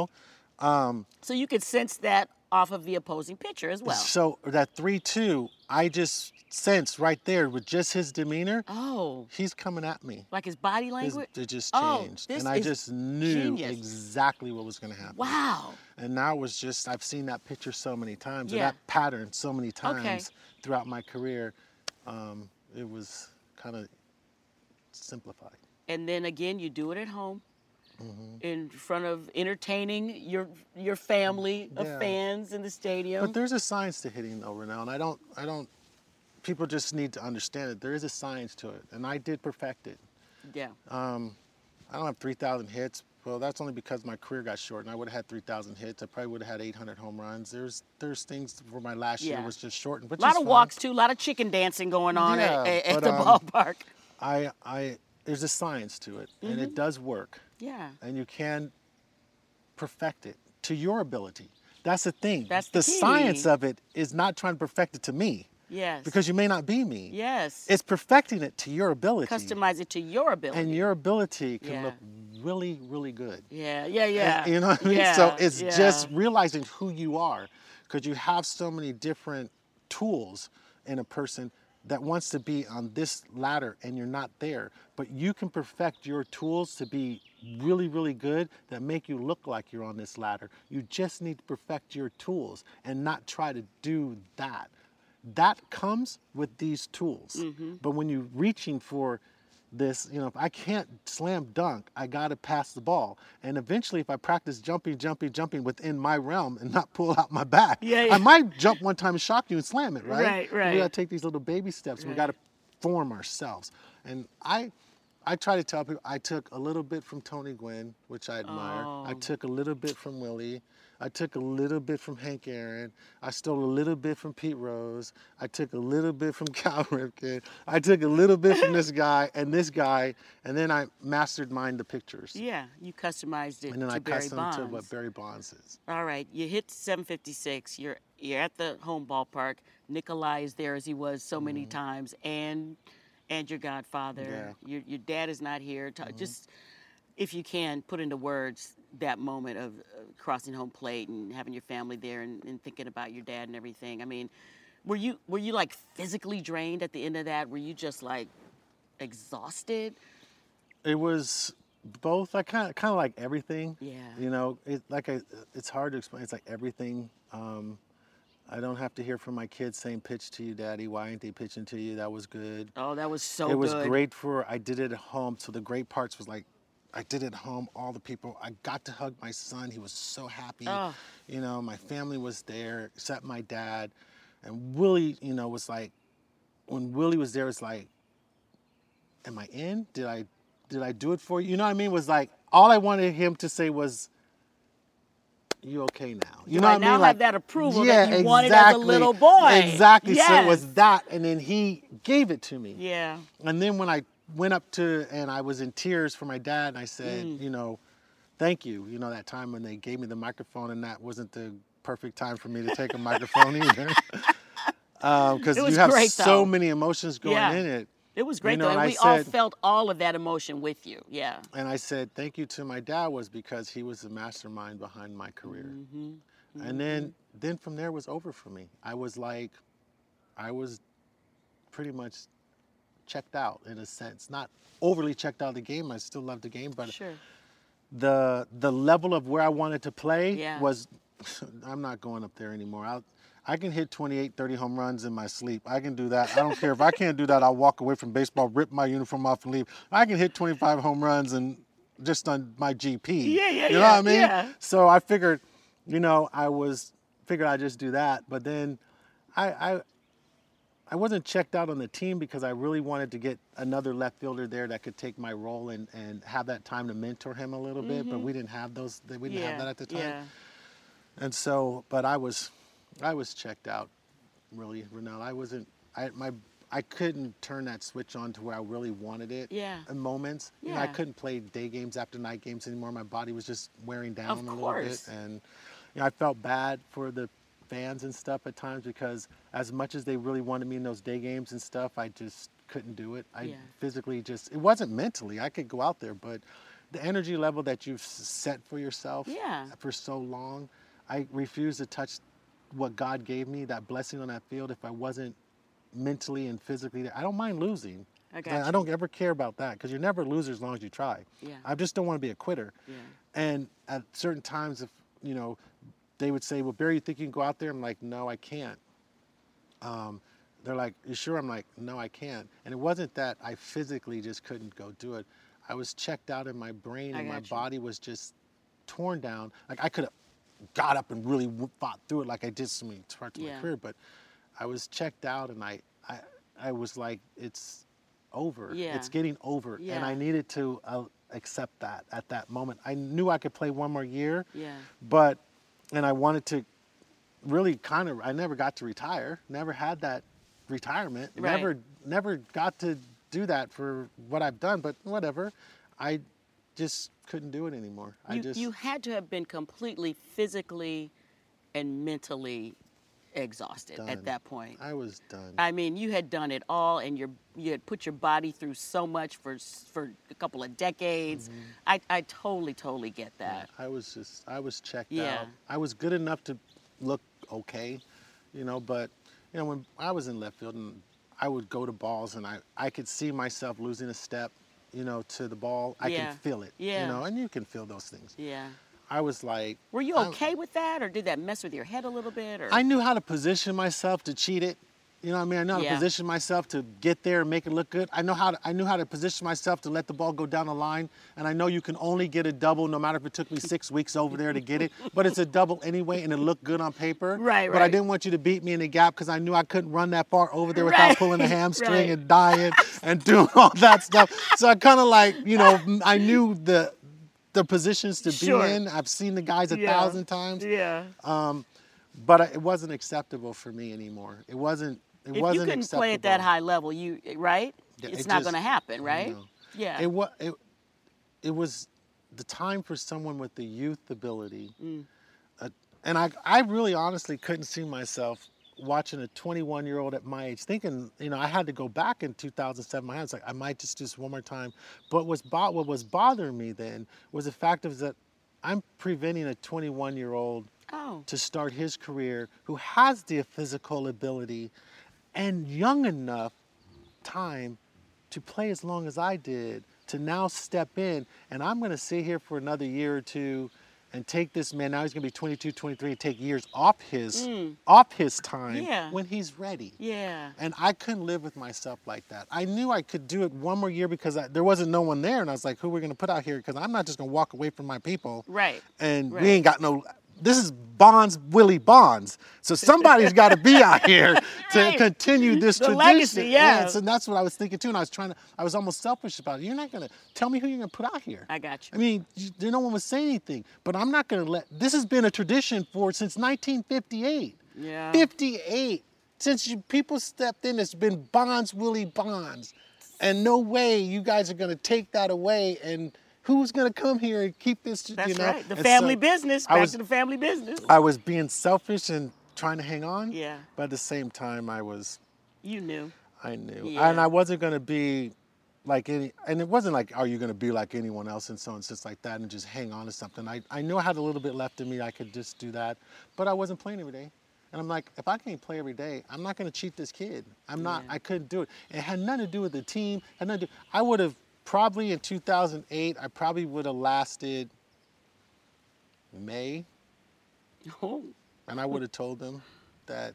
So you could sense that off of the opposing pitcher as well. So that 3-2, I just sensed right there with just his demeanor. Oh. He's coming at me. Like his body language? It just changed. And I just knew exactly what was going to happen. Wow. And now it was just, I've seen that picture so many times, or that pattern so many times throughout my career. It was kind of simplified. And then again, you do it at home. In front of entertaining your family of fans in the stadium. But there's a science to hitting though, Renell, and I don't, people just need to understand it. There is a science to it, and I did perfect it. Yeah. I don't have 3,000 hits. Well, that's only because my career got short, and I would have had 3,000 hits. I probably would have had 800 home runs. There's things for my last year was just shortened, which is a lot of fun. walks too, a lot of chicken dancing going on at the ballpark. There's a science to it, and it does work. Yeah. And you can perfect it to your ability. That's the thing. That's the key. science of it is not trying to perfect it to me. Yes. Because you may not be me. Yes. It's perfecting it to your ability. Customize it to your ability. And your ability can look really, really good. Yeah. And, you know what I mean? Yeah, so it's just realizing who you are, because you have so many different tools in a person that wants to be on this ladder and you're not there. But you can perfect your tools to be really, really good that make you look like you're on this ladder. You just need to perfect your tools and not try to do that. That comes with these tools. But when you're reaching for this, if I can't slam dunk, I got to pass the ball. And eventually, if I practice jumping within my realm and not pull out my back, I might jump one time and shock you and slam it, right? Right. We got to take these little baby steps. We got to form ourselves. And I try to tell people I took a little bit from Tony Gwynn, which I admire. I took a little bit from Willie. I took a little bit from Hank Aaron. I stole a little bit from Pete Rose. I took a little bit from Cal Ripken. I took a little bit from this guy, and then I mastered the pictures. Yeah, you customized it and then to I Barry custom Bonds. to what Barry Bonds is. All right, you hit 756. You're at the home ballpark. Nikolai is there as he was so many times, and your godfather. Yeah. Your dad is not here. Just, if you can, put into words that moment of crossing home plate and having your family there and thinking about your dad and everything. I mean, were you like physically drained at the end of that? Were you just like exhausted? It was both. I kind of like everything. Yeah. You know, it's hard to explain. It's like everything. I don't have to hear from my kids saying, "Pitch to you, Daddy. Why ain't they pitching to you?" That was good. Oh, that was so It was good. great I did it at home. So the great parts was like, I did it at home. All the people. I got to hug my son. He was so happy. Oh. You know, my family was there, except my dad. And Willie, you know, was like, when Willie was there, it's like, am I in? Did I do it for you? You know what I mean? It was like, all I wanted him to say was, you okay now? You know what I mean? Now Like, have that approval yeah, that you wanted as a little boy. Exactly. So it was Yes. that, and then he gave it to me. Yeah. And then when I went up to, and I was in tears for my dad, and I said, you know, thank you. You know, that time when they gave me the microphone, and that wasn't the perfect time for me to take a microphone either. Because It was you have great, so though. many emotions going Yeah. in it. It was great, You know, though, and and we I all said- felt all of that emotion with you. Yeah. And I said, thank you to my dad was because he was the mastermind behind my career. And then from there was over for me. I was pretty much checked out in a sense. Not overly checked out of the game. I still loved the game, but Sure. the level of where I wanted to play Yeah. was, I'm not going up there anymore. I can hit 28, 30 home runs in my sleep. I can do that. I don't care. If I can't do that, I'll walk away from baseball, rip my uniform off and leave. I can hit 25 home runs and just on my GP. Yeah, You know what I mean? yeah. So I figured, you know, figured I'd just do that. But then I wasn't checked out on the team because I really wanted to get another left fielder there that could take my role and have that time to mentor him a little bit. But we didn't have those. We didn't have that at the time. Yeah. And so, but I was checked out, really, Ronell. I couldn't turn that switch on to where I really wanted it. Yeah. In moments. You know, I Yeah. couldn't play day games after night games anymore. My body was just wearing down Of a little course. bit, and you know, I felt bad for the fans and stuff at times because as much as they really wanted me in those day games and stuff, I just couldn't do it. I Yeah. physically it wasn't mentally. I could go out there, but the energy level that you've set for yourself Yeah. for so long, I refuse to touch what God gave me, that blessing on that field, if I wasn't mentally and physically there. I don't mind losing. I got you. don't ever care about that because you're never a loser as long as you try. Yeah. I just don't want to be a quitter. Yeah. And at certain times, if, you know, they would say, well, Barry, you think you can go out there? I'm like, no, I can't. They're like, you sure? I'm like, no, I can't. And it wasn't that I physically just couldn't go do it. I was checked out in my brain and my got you. body was just torn down. Like I could have got up and really fought through it like I did so many parts of my Yeah. career, but I was checked out and I was like, it's over. Yeah. It's getting over. And Yeah. I needed to accept that at that moment. I knew I could play one more year, Yeah. and I wanted to really I never got to retire, never had that retirement, Right. never got to do that for what I've done, but whatever. I just couldn't do it anymore. You had to have been completely physically and mentally exhausted Done. at that point. I was done. I mean, you had done it all, and you had put your body through so much for a couple of decades. I totally get that. I was checked Yeah. out. I was good enough to look okay, you know, but, you know, when I was in left field and I would go to balls and I could see myself losing a step, you know, to the ball. I Yeah. can feel it, Yeah. you know, and you can feel those things. Yeah. I was like. Were you I'm- okay with that, or did that mess with your head a little bit? Or I knew how to position myself to cheat it. You know what I mean? I know how Yeah. to position myself to get there and make it look good. I knew how to position myself to let the ball go down the line. And I know you can only get a double no matter if it took me 6 weeks over there to get it. But it's a double anyway and it looked good on paper. Right, But I right. didn't want you to beat me in the gap because I knew I couldn't run that far over there without Right, pulling a hamstring right. and dying and doing all that stuff. So I kind of like, you know, I knew the positions to Sure. be in. I've seen the guys 1,000 times. Yeah. But it wasn't acceptable for me anymore. It wasn't. It If you wasn't couldn't acceptable. play at that high level, right? Yeah, It's it not just- going to happen, right? No. Yeah. It was the time for someone with the youth ability, Mm. and I really honestly couldn't see myself watching a 21-year-old at my age, thinking, you know, I had to go back in 2007. My hands like I might just do this one more time. But what was bothering me then was the fact of that I'm preventing a 21-year-old Oh. to start his career who has the physical ability and young enough time to play as long as I did, to now step in, and I'm going to sit here for another year or two and take this man, now he's going to be 22, 23, and take years off his time when he's ready. Yeah. And I couldn't live with myself like that. I knew I could do it one more year because there wasn't no one there, and I was like, who are we going to put out here? Because I'm not just going to walk away from my people. Right. And we ain't got no... This is Willie Bonds. So somebody's got to be out here to continue this tradition. Legacy, yeah. So that's what I was thinking too. And I was almost selfish about it. You're not going to tell me who you're going to put out here. I got you. I mean, no one was saying anything. But I'm not going to this has been a tradition since 1958. Yeah. 58. Since people stepped in, it's been Willie Bonds. And no way you guys are going to take that away and who's going to come here and keep this, That's you know? right. The family business. Back to the family business. I was being selfish and trying to hang on. Yeah. But at the same time, You knew. I knew. Yeah. And I wasn't going to be like and it wasn't like, are you going to be like anyone else and so on, just like that and just hang on to something. I knew I had a little bit left in me. I could just do that. But I wasn't playing every day. And I'm like, if I can't play every day, I'm not going to cheat this kid. I couldn't do it. It had nothing to do with the team. I would have, probably in 2008, I probably would have lasted May. Oh. And I would have told them that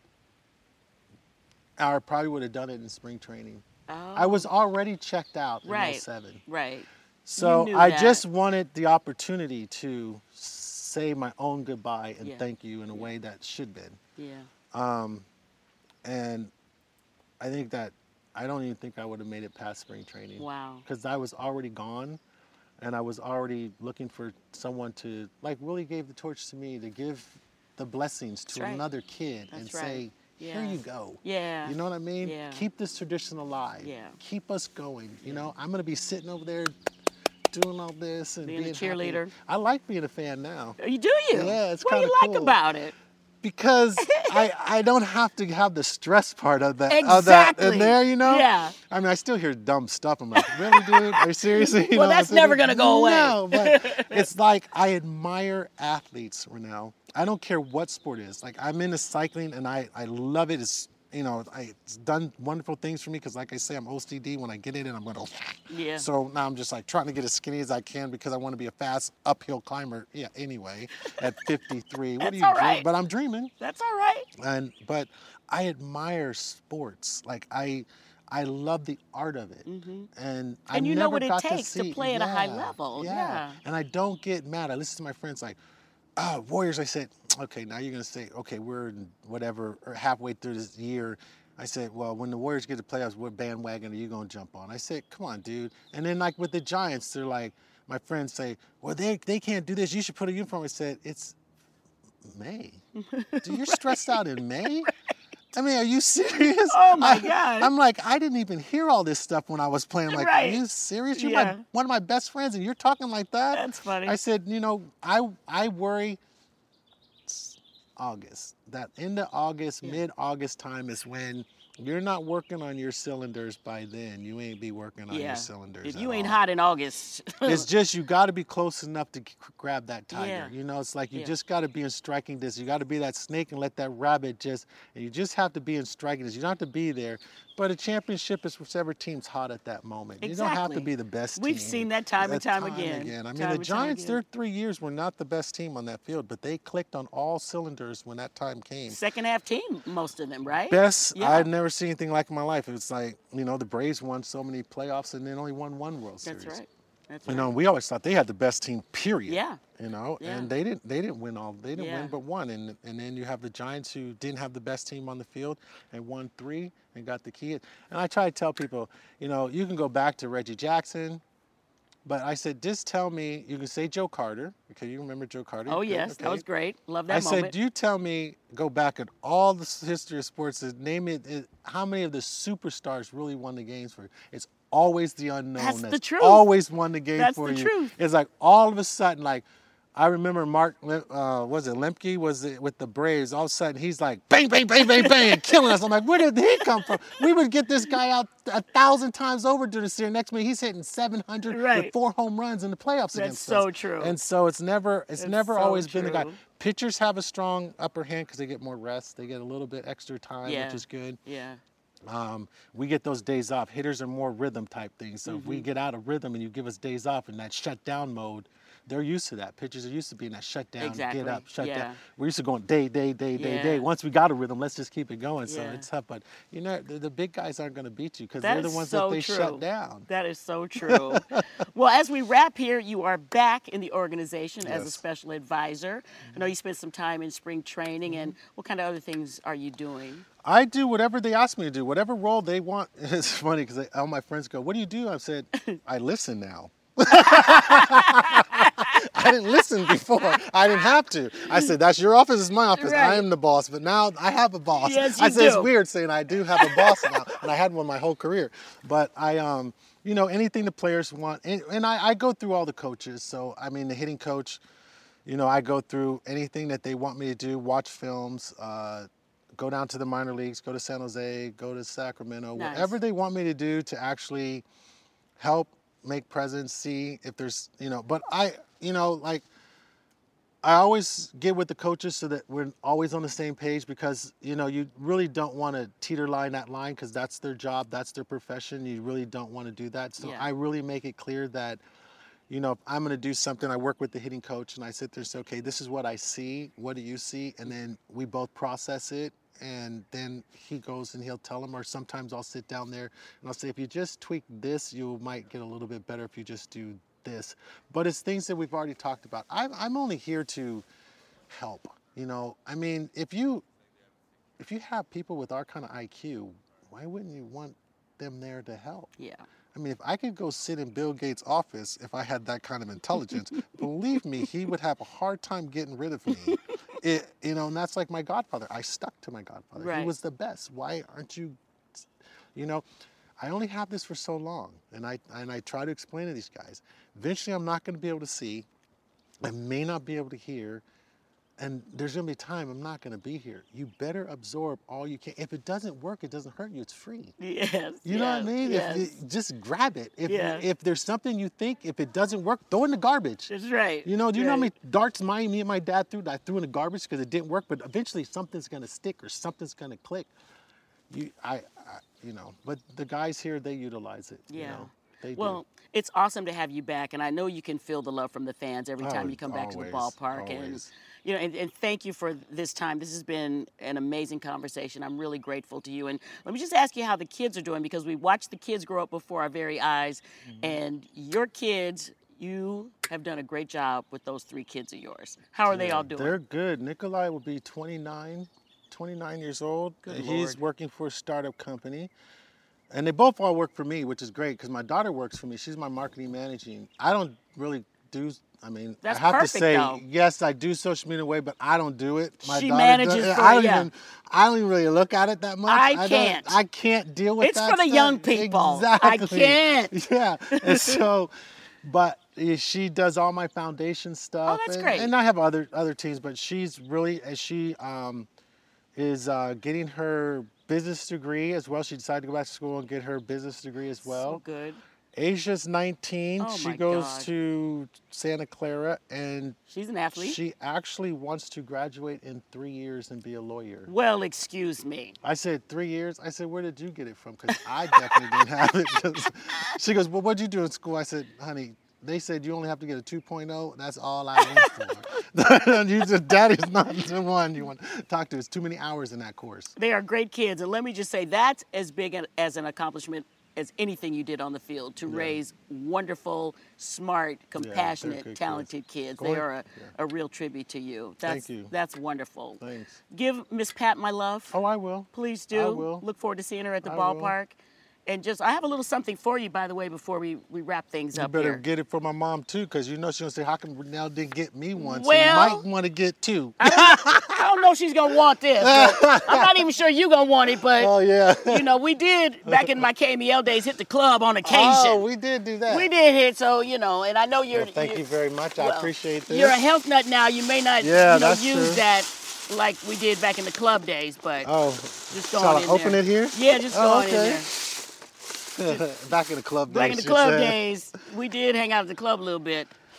I probably would have done it in spring training. Oh. I was already checked out in 07. Right. So I just wanted the opportunity to say my own goodbye and thank you in a way that should have been. Yeah. And I think that I don't even think I would have made it past spring training. Wow. Because I was already gone, and I was already looking for someone to, like Willie gave the torch to me, to give the blessings to another kid and say, here you go. Yeah. You know what I mean? Yeah. Keep this tradition alive. Yeah. Keep us going. You know, I'm going to be sitting over there doing all this and being a cheerleader. Happy. I like being a fan now. Do you? Yeah, it's kind of cool. What do you like about it? Because I don't have to have the stress part of that, exactly. in there, you know? Yeah. I mean, I still hear dumb stuff. I'm like, really, dude? Are you serious? You Well, know, that's never going to go away. No, but it's like I admire athletes, Renelle. I don't care what sport it is. Like, I'm into cycling, and I love it. It's, you know, it's done wonderful things for me because, like I say, I'm OCD. When I get in it, I'm going to... Yeah. So now I'm just like trying to get as skinny as I can because I want to be a fast uphill climber. Yeah, anyway, at 53. What do you right. But I'm dreaming. That's all right. But I admire sports. Like I love the art of it. And I you never know what it got takes to play at a high yeah, level. Yeah. And I don't get mad. I listen to my friends like, oh, Warriors. I said, okay, now you're going to say, okay, we're whatever, or halfway through this year. I said, well, when the Warriors get to playoffs, what bandwagon are you going to jump on? I said, come on, dude. And then, like, with the Giants, they're like, my friends say, well, they can't do this. You should put a uniform. I said, it's May. Dude, you're stressed out in May? I mean, are you serious? Oh, my God. I'm like, I didn't even hear all this stuff when I was playing. I'm like, are you serious? You're one of my best friends, and you're talking like that? That's funny. I said, you know, I worry August. That end of August, mid-August time is when you're not working on your cylinders by then. You ain't be working on your cylinders If at you ain't all. hot in August. It's just you got to be close enough to grab that tiger. Yeah. You know, it's like you just got to be in striking distance. You got to be that snake and let that rabbit and you just have to be in striking distance. You don't have to be there. But a championship is whichever team's hot at that moment. Exactly. You don't have to be the best team. We've seen that time and time again. I mean, the Giants, their 3 years were not the best team on that field, but they clicked on all cylinders when that time came. Second half team, most of them, right? Best. I've never seen anything like in my life. It was like, you know, the Braves won so many playoffs and then only won one World Series. That's right. That's You right. know, we always thought they had the best team, period. Yeah. You know, Yeah. and they didn't win win but one. And then you have the Giants who didn't have the best team on the field and won 3 and got the key. And I try to tell people, you know, you can go back to Reggie Jackson, but I said, just tell me, you can say Joe Carter, because you remember Joe Carter. Oh, yes, that was great. Love that moment. I moment. said, you tell me, go back at all the history of sports, name it, how many of the superstars really won the games for you? It's always the unknown. That's the truth. Always won the game for you. That's the truth. It's like all of a sudden, like, I remember Mark, Lemke was with the Braves. All of a sudden, he's like, bang, bang, bang, bang, bang, killing us. I'm like, where did he come from? We would get this guy out 1,000 times over during the series. Next minute, he's hitting 700 with 4 home runs in the playoffs against us. That's so true. And so it's never so always been the guy. true. Pitchers have a strong upper hand because they get more rest. They get a little bit extra time, which is good. Yeah. We get those days off. Hitters are more rhythm type things. So if we get out of rhythm and you give us days off in that shutdown mode, they're used to that. Pitchers are used to being that shutdown, get up, shut down. We're used to going day. Once we got a rhythm, let's just keep it going. So it's tough. But, you know, the big guys aren't going to beat you because they're the ones that they shut down. That is so true. Well, as we wrap here, you are back in the organization as a special advisor. I know you spent some time in spring training. And what kind of other things are you doing? I do whatever they ask me to do, whatever role they want. It's funny because all my friends go, "What do you do?" I said, "I listen now." I didn't listen before. I didn't have to. I said, "That's your office, it's my office. Right. I am the boss." But now I have a boss. Yes, I you said do. it's weird saying I do have a boss now, and I had one my whole career. But I, you know, anything the players want, and I go through all the coaches. So I mean, the hitting coach, you know, I go through anything that they want me to do, watch films. Go down to the minor leagues, go to San Jose, go to Sacramento, whatever they want me to do to actually help make presence, see if there's, you know, but I, you know, like, I always get with the coaches so that we're always on the same page because, you know, you really don't want to teeter line that line because that's their job, that's their profession. You really don't want to do that. So I really make it clear that, you know, if I'm going to do something, I work with the hitting coach and I sit there and say, okay, this is what I see. What do you see? And then we both process it. And then he goes and he'll tell them, or sometimes I'll sit down there and I'll say, if you just tweak this, you might get a little bit better if you just do this. But it's things that we've already talked about. I'm only here to help, you know. I mean, if you have people with our kind of IQ, why wouldn't you want them there to help? Yeah. I mean, if I could go sit in Bill Gates' office, if I had that kind of intelligence, believe me, he would have a hard time getting rid of me. You know, and that's like my godfather. I stuck to my godfather. Right. He was the best. Why aren't you, you know, I only have this for so long. And I try to explain to these guys, eventually I'm not going to be able to see. I may not be able to hear. And there's going to be a time I'm not going to be here. You better absorb all you can. If it doesn't work, it doesn't hurt you. It's free. Yes. You know what I mean? Yes. Just grab it. If there's something you think, if it doesn't work, throw it in the garbage. That's right. You know, do you know how many darts me and my dad threw that I threw in the garbage because it didn't work? But eventually something's going to stick or something's going to click. You know, but the guys here, they utilize it. Yeah. You know, they well, do. it's awesome to have you back, and I know you can feel the love from the fans every time you come back to the ballpark. Always. And you know, and thank you for this time. This has been an amazing conversation. I'm really grateful to you. And let me just ask you how the kids are doing, because we watched the kids grow up before our very eyes, and your kids, you have done a great job with those 3 kids of yours. How are they all doing? They're good. Nikolai will be 29 years old. He's working for a startup company. And they both all work for me, which is great because my daughter works for me. She's my marketing managing. I don't really do, I mean, That's I have perfect, to say, though. yes, I do social media way, but I don't do it. My She daughter manages does. for I don't even really look at it that much. I can't. I can't deal with It's that for the stuff. young people. Exactly. I can't. Yeah. And so, but she does all my foundation stuff. Oh, that's great. And I have other teams, but she's really, she is getting her business degree as well. She decided to go back to school and get her business degree as well. So good. Asia's 19. Oh, She my goes God. to Santa Clara, and She's an athlete. she actually wants to graduate in 3 years and be a lawyer. Well, excuse me. I said, 3 years? I said, where did you get it from? Because I definitely didn't have it. 'Cause she goes, well, what'd you do in school? I said, honey, they said you only have to get a 2.0. That's all I went for. You said, Daddy's not the one you want to talk to. It's too many hours in that course. They are great kids. And let me just say, that's as big as an accomplishment as anything you did on the field, to raise wonderful, smart, compassionate, good talented kids. Go They ahead. are a real tribute to you. Thank you. That's wonderful. Thanks. Give Miss Pat my love. Oh, I will. Please do. I will. Look forward to seeing her at the I will. ballpark. And just, I have a little something for you, by the way, before we wrap things You up better here. get it for my mom, too, because you know she's going to say, how come Renell didn't get me one? Well, so you might want to get 2. I don't know if she's going to want this. but I'm not even sure you're going to want it, but, Oh, yeah. you know, we did, back in my KMEL days, hit the club on occasion. Oh, we did do that. We did hit, so, you know, and I know you're... Well, thank you very much. I well, appreciate this. You're a health nut now. You may not Yeah, you know, that's use true. that like we did back in the club days, but Oh, just go shall on I in open there. it here? Yeah, just go Oh, on in okay. there. Back in the club days. Back in the she club said. days, we did hang out at the club a little bit.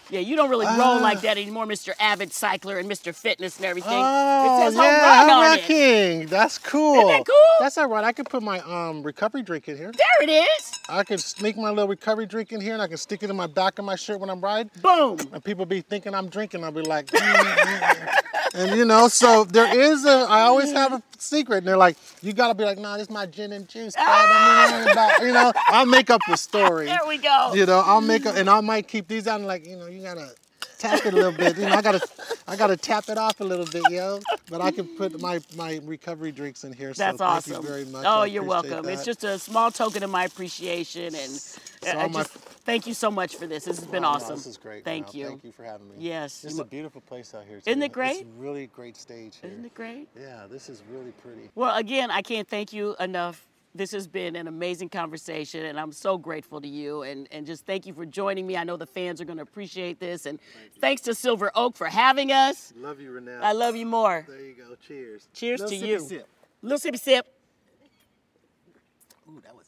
Yeah, you don't really roll like that anymore, Mr. Avid Cycler and Mr. Fitness and everything. Oh, it says yeah, Home Run on Run it. King. That's cool. Isn't that cool? That's all right. I can put my recovery drink in here. There it is. I can sneak my little recovery drink in here, and I can stick it in my back of my shirt when I'm riding. Boom. And people be thinking I'm drinking. I'll be like, and you know, so there is I always have a secret. And they're like, you got to be like, nah, this is my gin and juice. You know, I'll make up the story. There we go. You know, I'll make up, and I might keep these out and like, you know, you got to tap it a little bit. You know, I gotta tap it off a little bit, yo. But I can put my recovery drinks in here. That's so awesome. Thank you very much. Oh, I you're appreciate welcome. that. It's just a small token of my appreciation, and thank you so much for this. This has been awesome. This is great. Thank you. Thank you for having me. Yes. This is a beautiful place out here. Isn't too. it great? It's a really great stage here. Isn't it great? Yeah, this is really pretty. Well, again, I can't thank you enough. This has been an amazing conversation, and I'm so grateful to you. And just thank you for joining me. I know the fans are going to appreciate this. And thanks to Silver Oak for having us. Love you, Renelle. I love you more. There you go. Cheers. Cheers Little to sippy you. Sip. Little sippy sip. Ooh, that was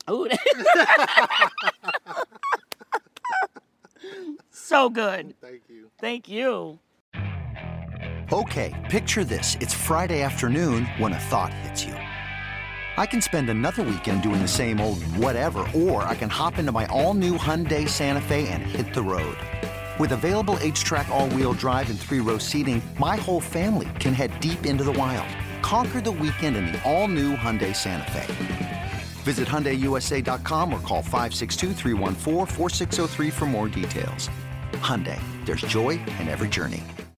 tight. Ooh. So good. Thank you. Thank you. Okay, picture this. It's Friday afternoon when a thought hits you. I can spend another weekend doing the same old whatever, or I can hop into my all-new Hyundai Santa Fe and hit the road. With available H-Track all-wheel drive and 3-row seating, my whole family can head deep into the wild. Conquer the weekend in the all-new Hyundai Santa Fe. Visit HyundaiUSA.com or call 562-314-4603 for more details. Hyundai, there's joy in every journey.